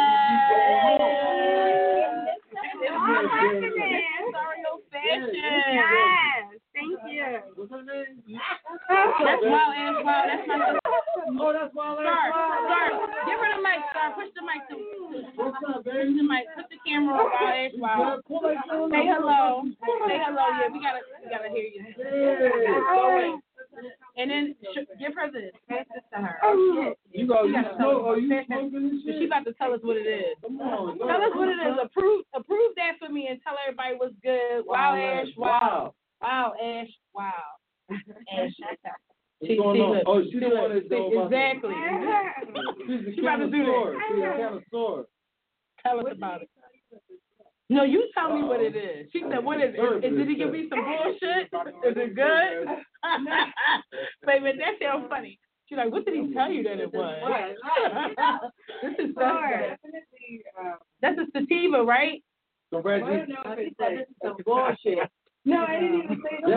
Speaker 5: Sorry, fashion.
Speaker 7: Yes, thank you.
Speaker 6: What's her name?
Speaker 5: That's Wild Ass Wild. That's my sister.
Speaker 6: Oh, that's Wild Ass
Speaker 5: Star,
Speaker 6: Wild.
Speaker 5: give her the mic, Star. Push the mic to
Speaker 6: What's up,
Speaker 5: push
Speaker 6: baby?
Speaker 5: the mic. Put the camera on Wild Ass Wild. Say hello. Say hello. Yeah, we gotta hear you. Go away. And then give her this. Pass this to her.
Speaker 6: You smoke? Oh, you smoking this
Speaker 5: But
Speaker 6: shit?
Speaker 5: she about to tell us what it is.
Speaker 6: Come on.
Speaker 5: Tell us what it is. Approve that for me and tell everybody what's good. Wow, Ash. Wow. Wow, Ash. Wow. Ash.
Speaker 6: What's going on? Oh, she's the one that's doing
Speaker 5: exactly.
Speaker 6: She's
Speaker 5: She about to do that.
Speaker 6: She's a connoisseur.
Speaker 5: Tell us about it. No, you tell me what it is. She said, what is it? Did he give me some bullshit? Is it good? Wait, but that sounds funny. She's like, what did he tell you that it was? This is that's a sativa, right?
Speaker 6: So, Reggie.
Speaker 2: No, she said this is some bullshit. No, I didn't even say that.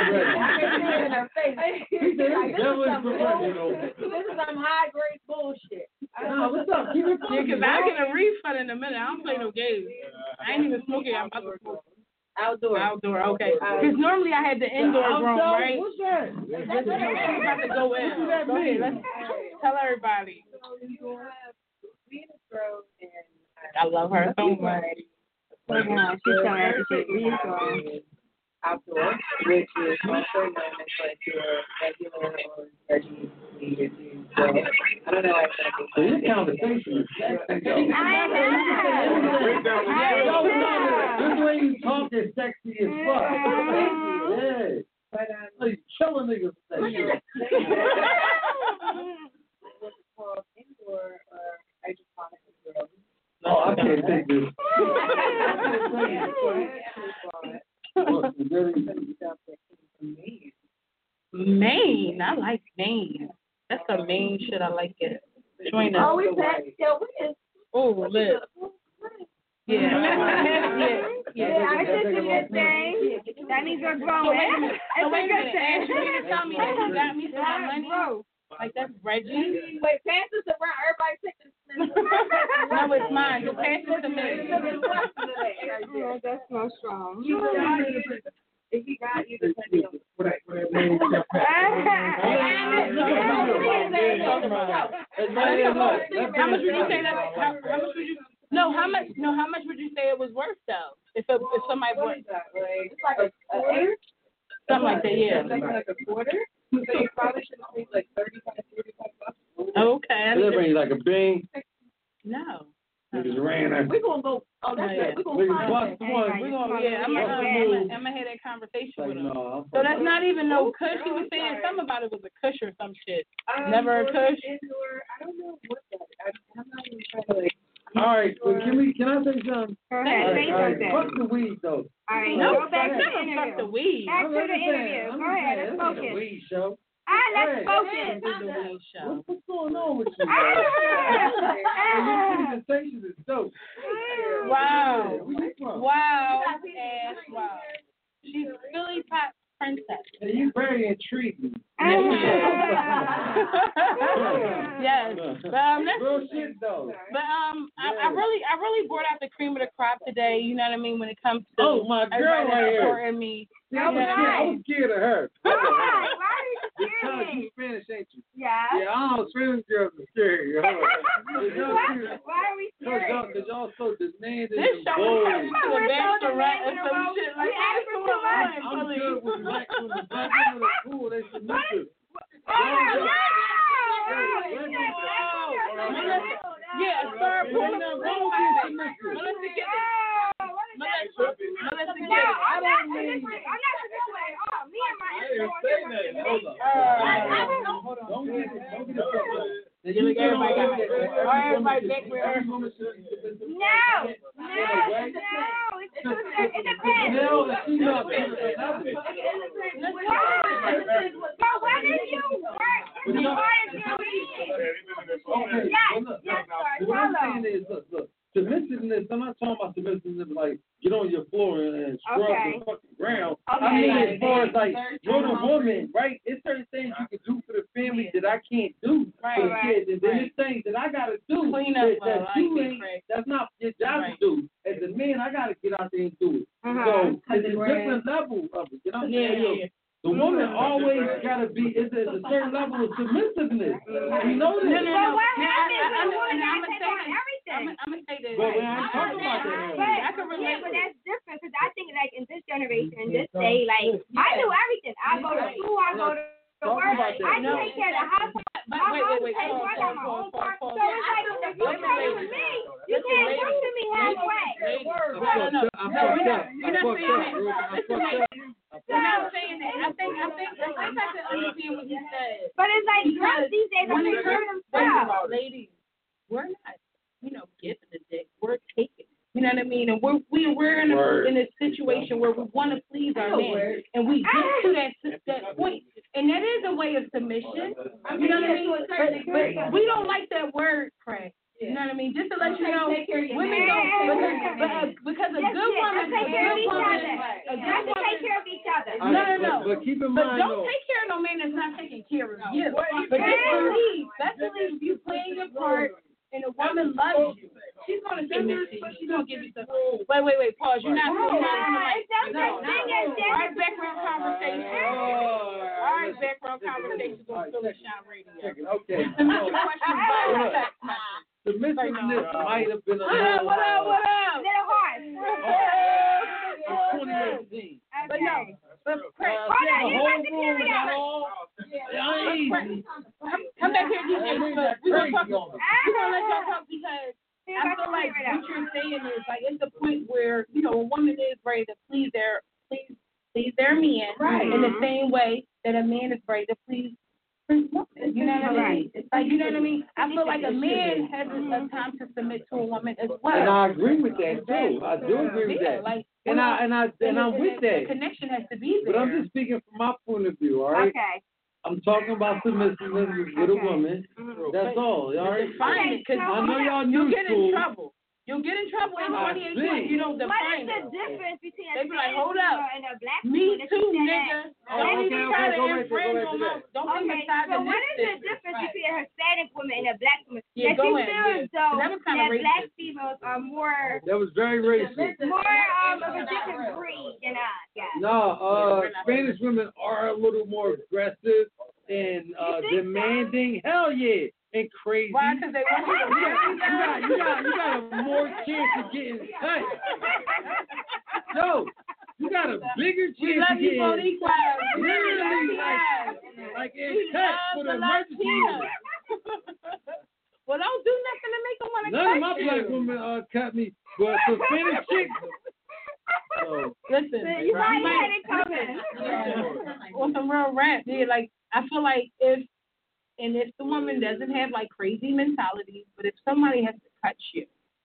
Speaker 2: This is some high grade bullshit.
Speaker 6: What's up? Keep it
Speaker 5: Yeah, because I'll get a refund in a minute. I don't play no games. I ain't even smoking. I'm about to smoke. Outdoor, okay. Because normally I had the indoor grown, right?
Speaker 6: What's that?
Speaker 5: I'm about to go in. Go ahead. Let's tell everybody. I love her so much.
Speaker 7: She's so happy. She's
Speaker 2: Outdoor, which is also known as like your regular or veggie meat. So I don't know exactly.
Speaker 6: So your conversation is sexy, though. This way you talk is sexy as fuck. Yeah.
Speaker 2: But
Speaker 6: Like, killing niggas with that shit.
Speaker 2: what's called indoor or hydroponic grow.
Speaker 6: Oh, I can't take this.
Speaker 5: Maine. I like Maine. That's the main shit I like it. Join us.
Speaker 2: Oh, we passed.
Speaker 5: Oh, Liz. Yeah.
Speaker 7: Yeah, I should do this thing. That means you're growing.
Speaker 5: So wait a minute. Ash, you mean to tell me that you got me some money? Like that's Reggie?
Speaker 2: Wait, pass this around. Everybody take this.
Speaker 5: No, it's mine. Just pass it to me.
Speaker 7: Oh, that smells strong.
Speaker 2: If you got you, depending on
Speaker 6: What name is that?
Speaker 5: How much would you say that? How much would you? No, how much would you say it was worth though? If somebody bought
Speaker 2: it's like a quarter.
Speaker 5: something like that, yeah.
Speaker 2: Something like a quarter. So you probably should pay like $35-$45.
Speaker 5: Okay.
Speaker 6: They bring you like a bing.
Speaker 5: No.
Speaker 6: Niggas ran out.
Speaker 2: We're gonna go. Oh, that's it. We're gonna
Speaker 6: Niggas
Speaker 2: find
Speaker 6: bust one.
Speaker 5: We're gonna, yeah, I'm gonna have that conversation
Speaker 6: Like,
Speaker 5: with him.
Speaker 6: no,
Speaker 5: So that's not even no kush. He was saying something about it was a kush or some shit. Never a kush.
Speaker 2: Indoor, I don't know what that is. I'm not even trying to like.
Speaker 6: all right, well, can I say something?
Speaker 7: Go ahead, say something.
Speaker 6: Fuck the weed, though.
Speaker 7: All right,
Speaker 5: No,
Speaker 7: go back to the
Speaker 5: fuck the
Speaker 7: interview.
Speaker 5: weed.
Speaker 7: Back to the interview. Go ahead, let's
Speaker 6: This
Speaker 7: focus.
Speaker 6: ain't a weed show.
Speaker 7: All right, let's
Speaker 6: Hey.
Speaker 7: focus.
Speaker 5: This is the weed show.
Speaker 6: What's going on with you? Your presentation is dope.
Speaker 5: Wow.
Speaker 6: Where you from?
Speaker 5: Wow. Ash, wow. She's Philly pop princess.
Speaker 6: Hey, you very intriguing.
Speaker 5: Yes. That's,
Speaker 6: Real shit, though.
Speaker 5: but I really brought out the cream of the crop today. You know what I mean? When it comes to
Speaker 6: Oh, my girl
Speaker 5: everybody
Speaker 6: right
Speaker 5: that's
Speaker 6: here.
Speaker 5: supporting me.
Speaker 6: See, I was scared of her.
Speaker 7: Why are you
Speaker 6: Because
Speaker 7: scared?
Speaker 6: you Spanish, ain't you?
Speaker 7: Yeah.
Speaker 6: Yeah, I don't know. Spanish girls are scary.
Speaker 7: Why are we scared?
Speaker 6: Because y'all so demanding
Speaker 5: This
Speaker 6: and
Speaker 5: show
Speaker 6: bold.
Speaker 5: is to the bachelorette or some shit like that.
Speaker 7: We
Speaker 5: Come on,
Speaker 6: I'm
Speaker 5: Philly.
Speaker 6: good with black women. Black women are cool. They submissive.
Speaker 5: Yeah, sir. Melissa, get it. Melissa, get it.
Speaker 7: I'm not this way. Oh, me and my
Speaker 6: Hold on. Don't get it.
Speaker 5: Everybody back where her.
Speaker 7: No, it's too soon. It depends.
Speaker 6: No, it's too much.
Speaker 7: But when did you work as far as your
Speaker 6: Okay,
Speaker 7: Yes,
Speaker 6: well, look,
Speaker 7: yes, sir.
Speaker 6: what I'm
Speaker 7: Follow.
Speaker 6: saying is, look, submissiveness, I'm not talking about submissiveness like get on your floor and scrub
Speaker 7: Okay.
Speaker 6: the fucking ground.
Speaker 7: Okay.
Speaker 6: I mean, as far as like, you're the woman, right? It's certain things you can do for the family that I can't do for the
Speaker 5: Right.
Speaker 6: kids. And then there's things that I got to do
Speaker 5: Clean up,
Speaker 6: that you ain't, that's not your job
Speaker 5: Right.
Speaker 6: to do. As a man, I got to get out there and do it. So it's a different level of it. You know what I'm saying?
Speaker 5: Yeah.
Speaker 6: The woman always got to be, it's a certain level of submissiveness. You know this?
Speaker 5: No.
Speaker 7: But what
Speaker 5: Now,
Speaker 7: happens when a woman
Speaker 5: I'm
Speaker 7: got to
Speaker 5: gonna
Speaker 7: take
Speaker 5: say
Speaker 7: on
Speaker 5: this.
Speaker 7: everything?
Speaker 5: I'm gonna say this.
Speaker 6: Well, we ain't talking about that
Speaker 7: But,
Speaker 6: earlier.
Speaker 5: I can relate
Speaker 7: yeah, but
Speaker 5: with
Speaker 7: that's different because I think like in this generation, in this day, like I do everything. I go to school, I go to
Speaker 6: Talk
Speaker 7: work,
Speaker 6: about that.
Speaker 7: I take care of the house.
Speaker 5: But wait.
Speaker 7: I got my own part. So it's like if you play with me, you can't come to me halfway.
Speaker 5: You're not saying that. I think I can understand what you said.
Speaker 7: But it's like girls these days are hurt themselves.
Speaker 5: Ladies, we're not, giving the dick. We're taking it. You know what I mean? And we're in a situation where we want to please our man, and we get to that point, and that is a way of submission. You know what I mean? But we don't like that word, Craig. You know what I mean? Just to let you know, women don't, because a good woman,
Speaker 7: take care of each other.
Speaker 5: No.
Speaker 6: But keep in
Speaker 5: But
Speaker 6: mind,
Speaker 5: don't take care of no man that's not taking care of you. But best believe if you play your part and a woman loves you, she's gonna submit to you. She's gonna give you stuff. Wait, pause. You're not. All right, background conversation. All right, background conversation on Philly Shine Radio.
Speaker 6: Okay. Submissiveness might have been a little
Speaker 7: hard.
Speaker 6: In 2018.
Speaker 5: But no. But Craig, come back here, DJ. We're gonna let y'all talk because I feel like what you're saying is like it's a point where a woman is ready to please their man in the same way that a man is ready to please his woman. You know what I mean? It's like you know what I mean. I feel like a man has a time to submit to a woman as well.
Speaker 6: And I agree with that too. I do agree with that.
Speaker 5: Like,
Speaker 6: and I'm with that.
Speaker 5: The connection has to be there.
Speaker 6: But I'm just speaking from my point of view, all right?
Speaker 7: Okay.
Speaker 6: I'm talking about submissiveness with a woman. That's all, all right?
Speaker 5: Define it, because
Speaker 6: I know y'all
Speaker 5: you'll
Speaker 6: new
Speaker 5: get
Speaker 6: school.
Speaker 5: in trouble. You'll get in trouble in 2018. You don't define it.
Speaker 7: What is the difference between a
Speaker 5: They be like, hold up.
Speaker 7: and a black
Speaker 5: Me
Speaker 7: woman?
Speaker 5: too, nigga. Don't even try to infringe on them. Don't be misogynistic.
Speaker 7: So what is the difference between a Hispanic woman and a black woman?
Speaker 5: Yeah,
Speaker 7: that
Speaker 5: go
Speaker 7: you
Speaker 5: ahead.
Speaker 7: feel as though
Speaker 5: That was kind of racist.
Speaker 7: black females are more
Speaker 6: That was very racist.
Speaker 7: of a different breed than us, guys.
Speaker 6: No, Spanish women are a little more aggressive and demanding. Hell yeah. And crazy.
Speaker 5: Why? Because they want
Speaker 6: you got a more chance of getting cut. Yo, you got a bigger chance of getting literally like in cut for the emergency.
Speaker 5: Well, don't do nothing to make them want to cut you.
Speaker 6: None of my black women cut me, but for Spanish chicks.
Speaker 5: Listen,
Speaker 7: you might have it coming.
Speaker 5: On some real rap, like I feel like if the woman doesn't have like crazy mentalities, but if somebody has to cut you,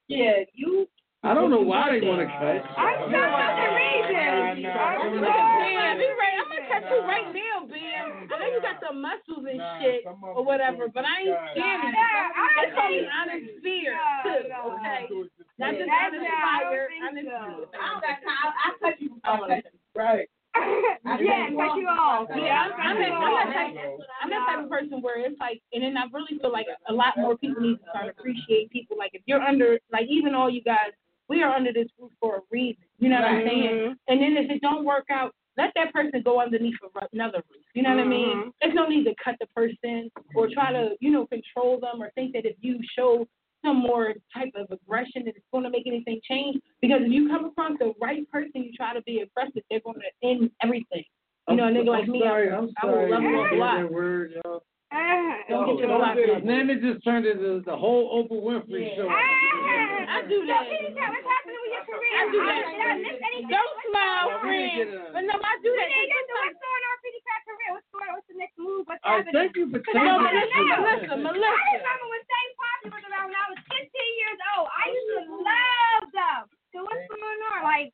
Speaker 6: I don't know why they want to cut.
Speaker 7: I'm so the reason.
Speaker 5: Bam, be right. I'm gonna cut you right now, Bam. I know you got the muscles and shit or whatever, but I ain't scared of you. That's only honest fear too. Okay, not just honest fire, honest fear.
Speaker 2: I cut you before.
Speaker 6: Right.
Speaker 7: Yeah, cut you off.
Speaker 5: Yeah, I'm that type of person where it's like, and then I really feel like a lot more people need to start appreciating people. Like if you're under, like even all you guys, we are under this roof for a reason. You know what I'm saying? And then if it don't work out, let that person go underneath another roof. You know what I mean? There's no need to cut the person or try to, control them or think that if you show some more type of aggression that it's going to make anything change. Because if you come across the right person, you try to be aggressive, they're going to end everything. A nigga like me, I will level up a lot. Don't get your block.
Speaker 6: Then it just turned into the whole Oprah Winfrey show.
Speaker 5: I do that.
Speaker 7: What's happening with your career?
Speaker 5: I do that.
Speaker 7: Did I miss anything?
Speaker 5: Don't smile, friend. But no, I do that.
Speaker 7: What's going on with your career? What's the next move? What's
Speaker 6: I
Speaker 7: happening?
Speaker 6: thank you for
Speaker 5: Melissa.
Speaker 7: I remember when St. Poppy was around when I was 15 years old. I used to love them. So what's going on? Like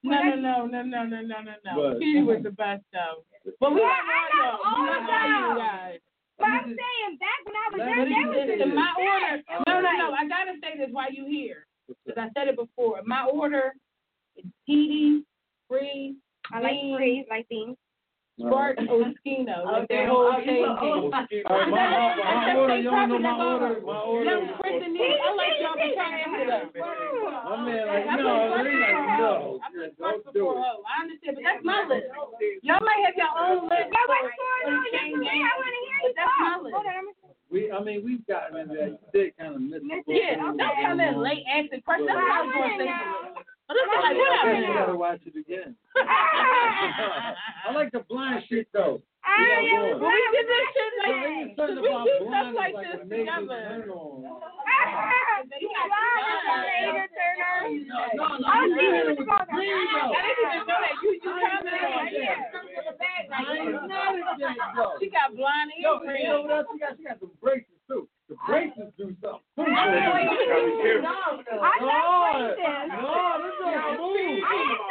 Speaker 5: No. She was the best though. But we got all of you guys.
Speaker 7: But I'm saying back when I was young, that was
Speaker 5: in my order. No. I gotta say this while you here, because I said it before. My order is Petey, Free.
Speaker 7: I like Free, like things.
Speaker 5: Spark Oskino, like that whole thing.
Speaker 6: My order, you don't know my order. My order.
Speaker 5: Young Chris and Neil, I like y'all be trying to them.
Speaker 6: My man, no. Don't do it.
Speaker 5: I understand, but that's my list. Y'all might have your own list.
Speaker 7: What's going on? I want to hear you
Speaker 5: that's my list.
Speaker 6: We've gotten into that. You did kind of miss it.
Speaker 5: Yeah, don't come in late asking questions. That's what I was going to say. But listen, like, what
Speaker 6: You gotta watch it again. I like the blind shit though.
Speaker 5: But we did this shit like we do stuff like this together. She got blind ears.
Speaker 6: She got some braces too. The braces do something. No, this is smooth.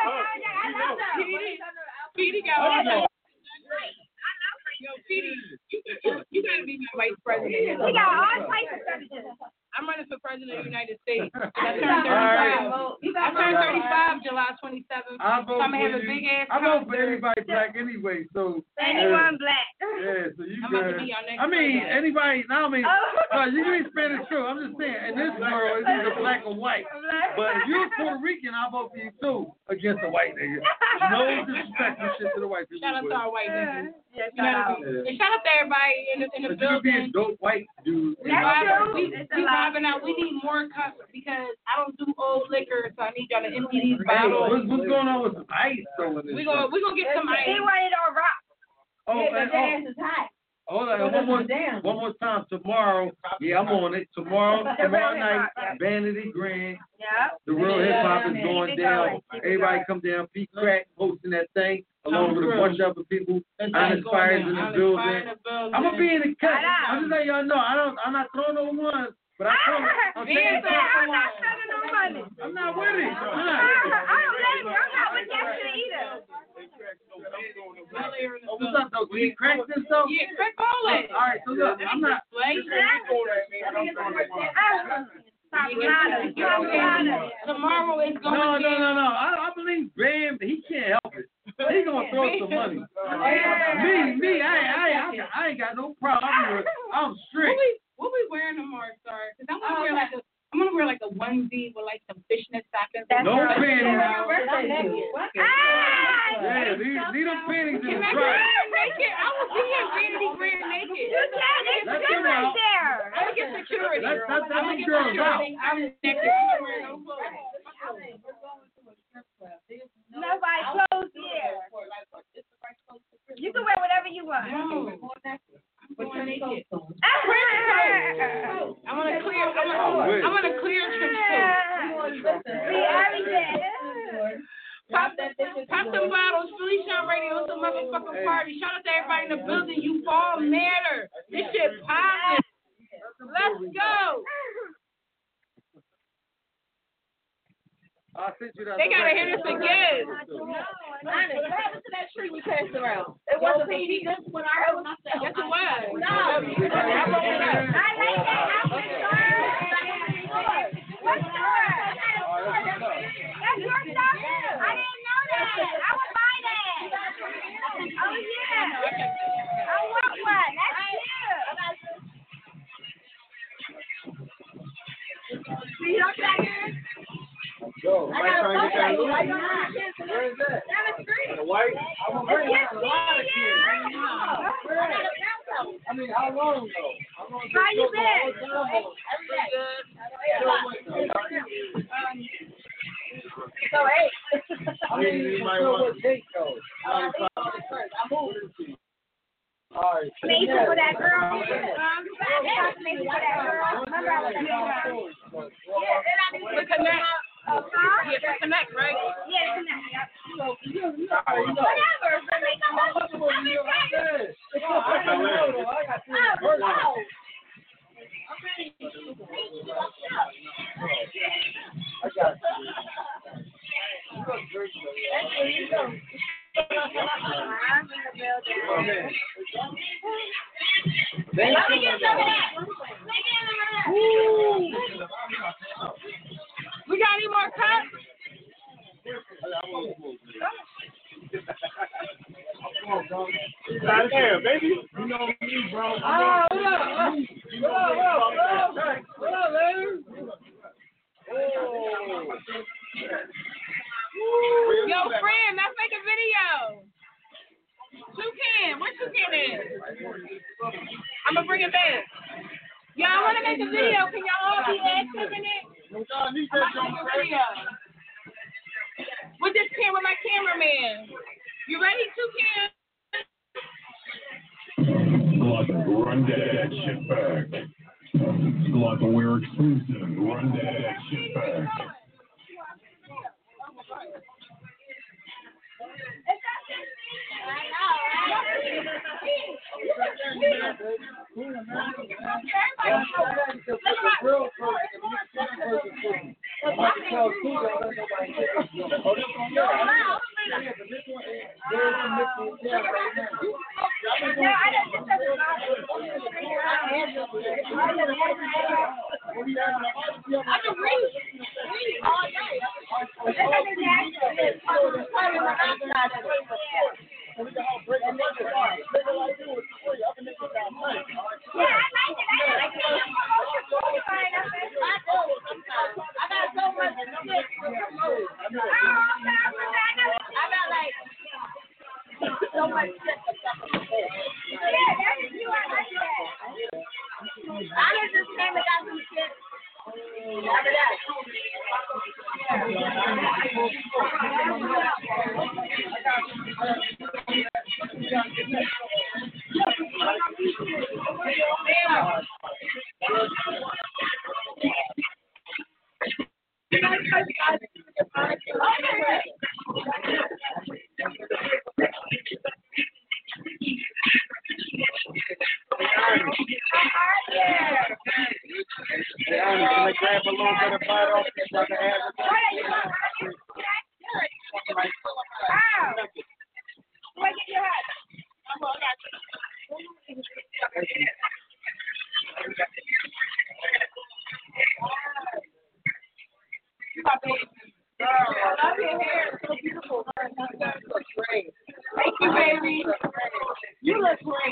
Speaker 5: Petey got one. Yo, Petey, you gotta be my vice president.
Speaker 7: We got all types of presidents.
Speaker 5: I'm running for president of the United States. I turned 35. I turned 35 July 27th.
Speaker 6: I vote
Speaker 5: I'm gonna have a big ass.
Speaker 6: I vote for anybody black anyway, so.
Speaker 7: Anyone black.
Speaker 6: Yeah, so you
Speaker 5: I'm about to
Speaker 6: good.
Speaker 5: be your next
Speaker 6: I mean,
Speaker 5: president.
Speaker 6: anybody. No, I mean, you can be Spanish too. I'm just saying, in this world, it's either black or white. But if you're Puerto Rican, I'll vote for you too against a white nigga. No disrespectful shit to the white people.
Speaker 5: Shout out to our white niggas.
Speaker 7: Yeah,
Speaker 5: And shout out to everybody in the
Speaker 6: But you could be a
Speaker 5: building.
Speaker 6: dope white dude.
Speaker 5: We vibing out. We need more cups because I don't do old liquor, so I need y'all to empty these
Speaker 6: Hey,
Speaker 5: bottles.
Speaker 6: what's going on with some ice though in this?
Speaker 5: We gonna get some ice.
Speaker 7: He wanted on rock.
Speaker 6: Oh, and,
Speaker 7: is hot.
Speaker 6: hold on, one more time. Tomorrow, yeah, I'm on it. Tomorrow night, Vanity Grand.
Speaker 7: Yeah.
Speaker 6: The real hip hop is going down. Everybody come down. Pete Crack hosting that thing along with a bunch of other people. Uninspired in the building. I'm gonna be in the cut. I'm just letting y'all know. I'm not throwing no ones, but I'm saying
Speaker 7: I'm not spending no money.
Speaker 6: I'm not with it.
Speaker 7: I'm not with that shit either.
Speaker 6: Oh, what's up though? Can you crack this though?
Speaker 5: Yeah, crack all it.
Speaker 6: All right, so look, I'm not.
Speaker 5: Tomorrow is going to be.
Speaker 6: No. I believe Bam. He can't help it. He gonna throw some money. Me. I ain't got no problem. I'm strict.
Speaker 5: What we wearing tomorrow, sir? Because I'm gonna wear like a onesie with like some fishnet stockings.
Speaker 6: No panties.
Speaker 7: Yeah,
Speaker 6: leave them panties in the
Speaker 5: Can I
Speaker 6: dry.
Speaker 5: get naked? I will be in Vanity Grand naked.
Speaker 7: It's good right there.
Speaker 5: I'm gonna get security.
Speaker 6: That's
Speaker 5: I'm gonna get
Speaker 6: girls out.
Speaker 5: security. I'm naked. I'm wearing no clothes.
Speaker 7: Nobody clothes here. You can wear whatever you want.
Speaker 5: I'm going naked. I want a clear trim suit.
Speaker 7: See everything.
Speaker 5: Pop some bottles, Felicia Radio, it's a motherfucking party. Shout out to everybody in the building. You all matter. This shit poppin'. Let's go.
Speaker 6: I sent you that.
Speaker 5: They gotta hit us again.
Speaker 2: What happened to that tree we passed around? It wasn't me. This is when I heard myself.
Speaker 5: Yes, it was.
Speaker 2: No. I like that.
Speaker 7: What's yours? That's your stuff? I didn't know that. I would buy that. Oh, yeah. I want one. That's cute. See, you don't back here?
Speaker 6: Go.
Speaker 7: I got a
Speaker 6: Where is that?
Speaker 7: Down the street.
Speaker 6: The white? I want to bring
Speaker 7: It's
Speaker 6: a lot of kids. I mean, how long though?
Speaker 7: How you been? So, hey.
Speaker 6: I mean, you might want to take those.
Speaker 7: Mason for that girl. Mason for that girl. Remember I was saying
Speaker 5: The Connect. Yeah, the Connect, right?
Speaker 7: Yeah, Connect. Whatever.
Speaker 6: I got you. You look great, though.
Speaker 7: Let me get some of that.
Speaker 5: We got any more cups?
Speaker 4: Right there, baby. You know me, bro.
Speaker 6: What up, man?
Speaker 5: Yo, friend, let's make a video. Toucan, where Toucan is? I'm gonna bring it back. Y'all, I want to make a video. Can y'all all be active in it? I'm gonna make a video. With my cameraman. You ready, Toucan?
Speaker 3: Run that shit back. Glockaware exclusive. Run that shit back.
Speaker 4: Can I grab a little bit of butter off this so I can have it?
Speaker 2: Thank you, baby. You look great.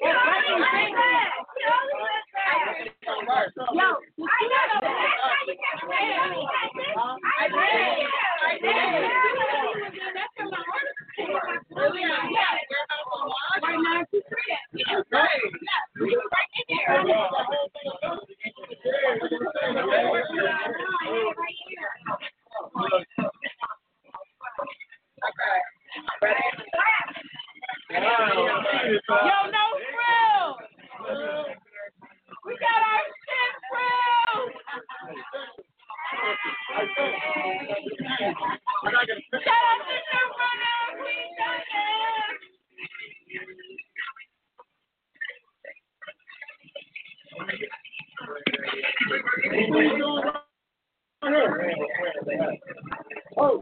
Speaker 2: Yo, no frill. We got our shit frill. Shout out to your brother. We got it.
Speaker 4: Oh.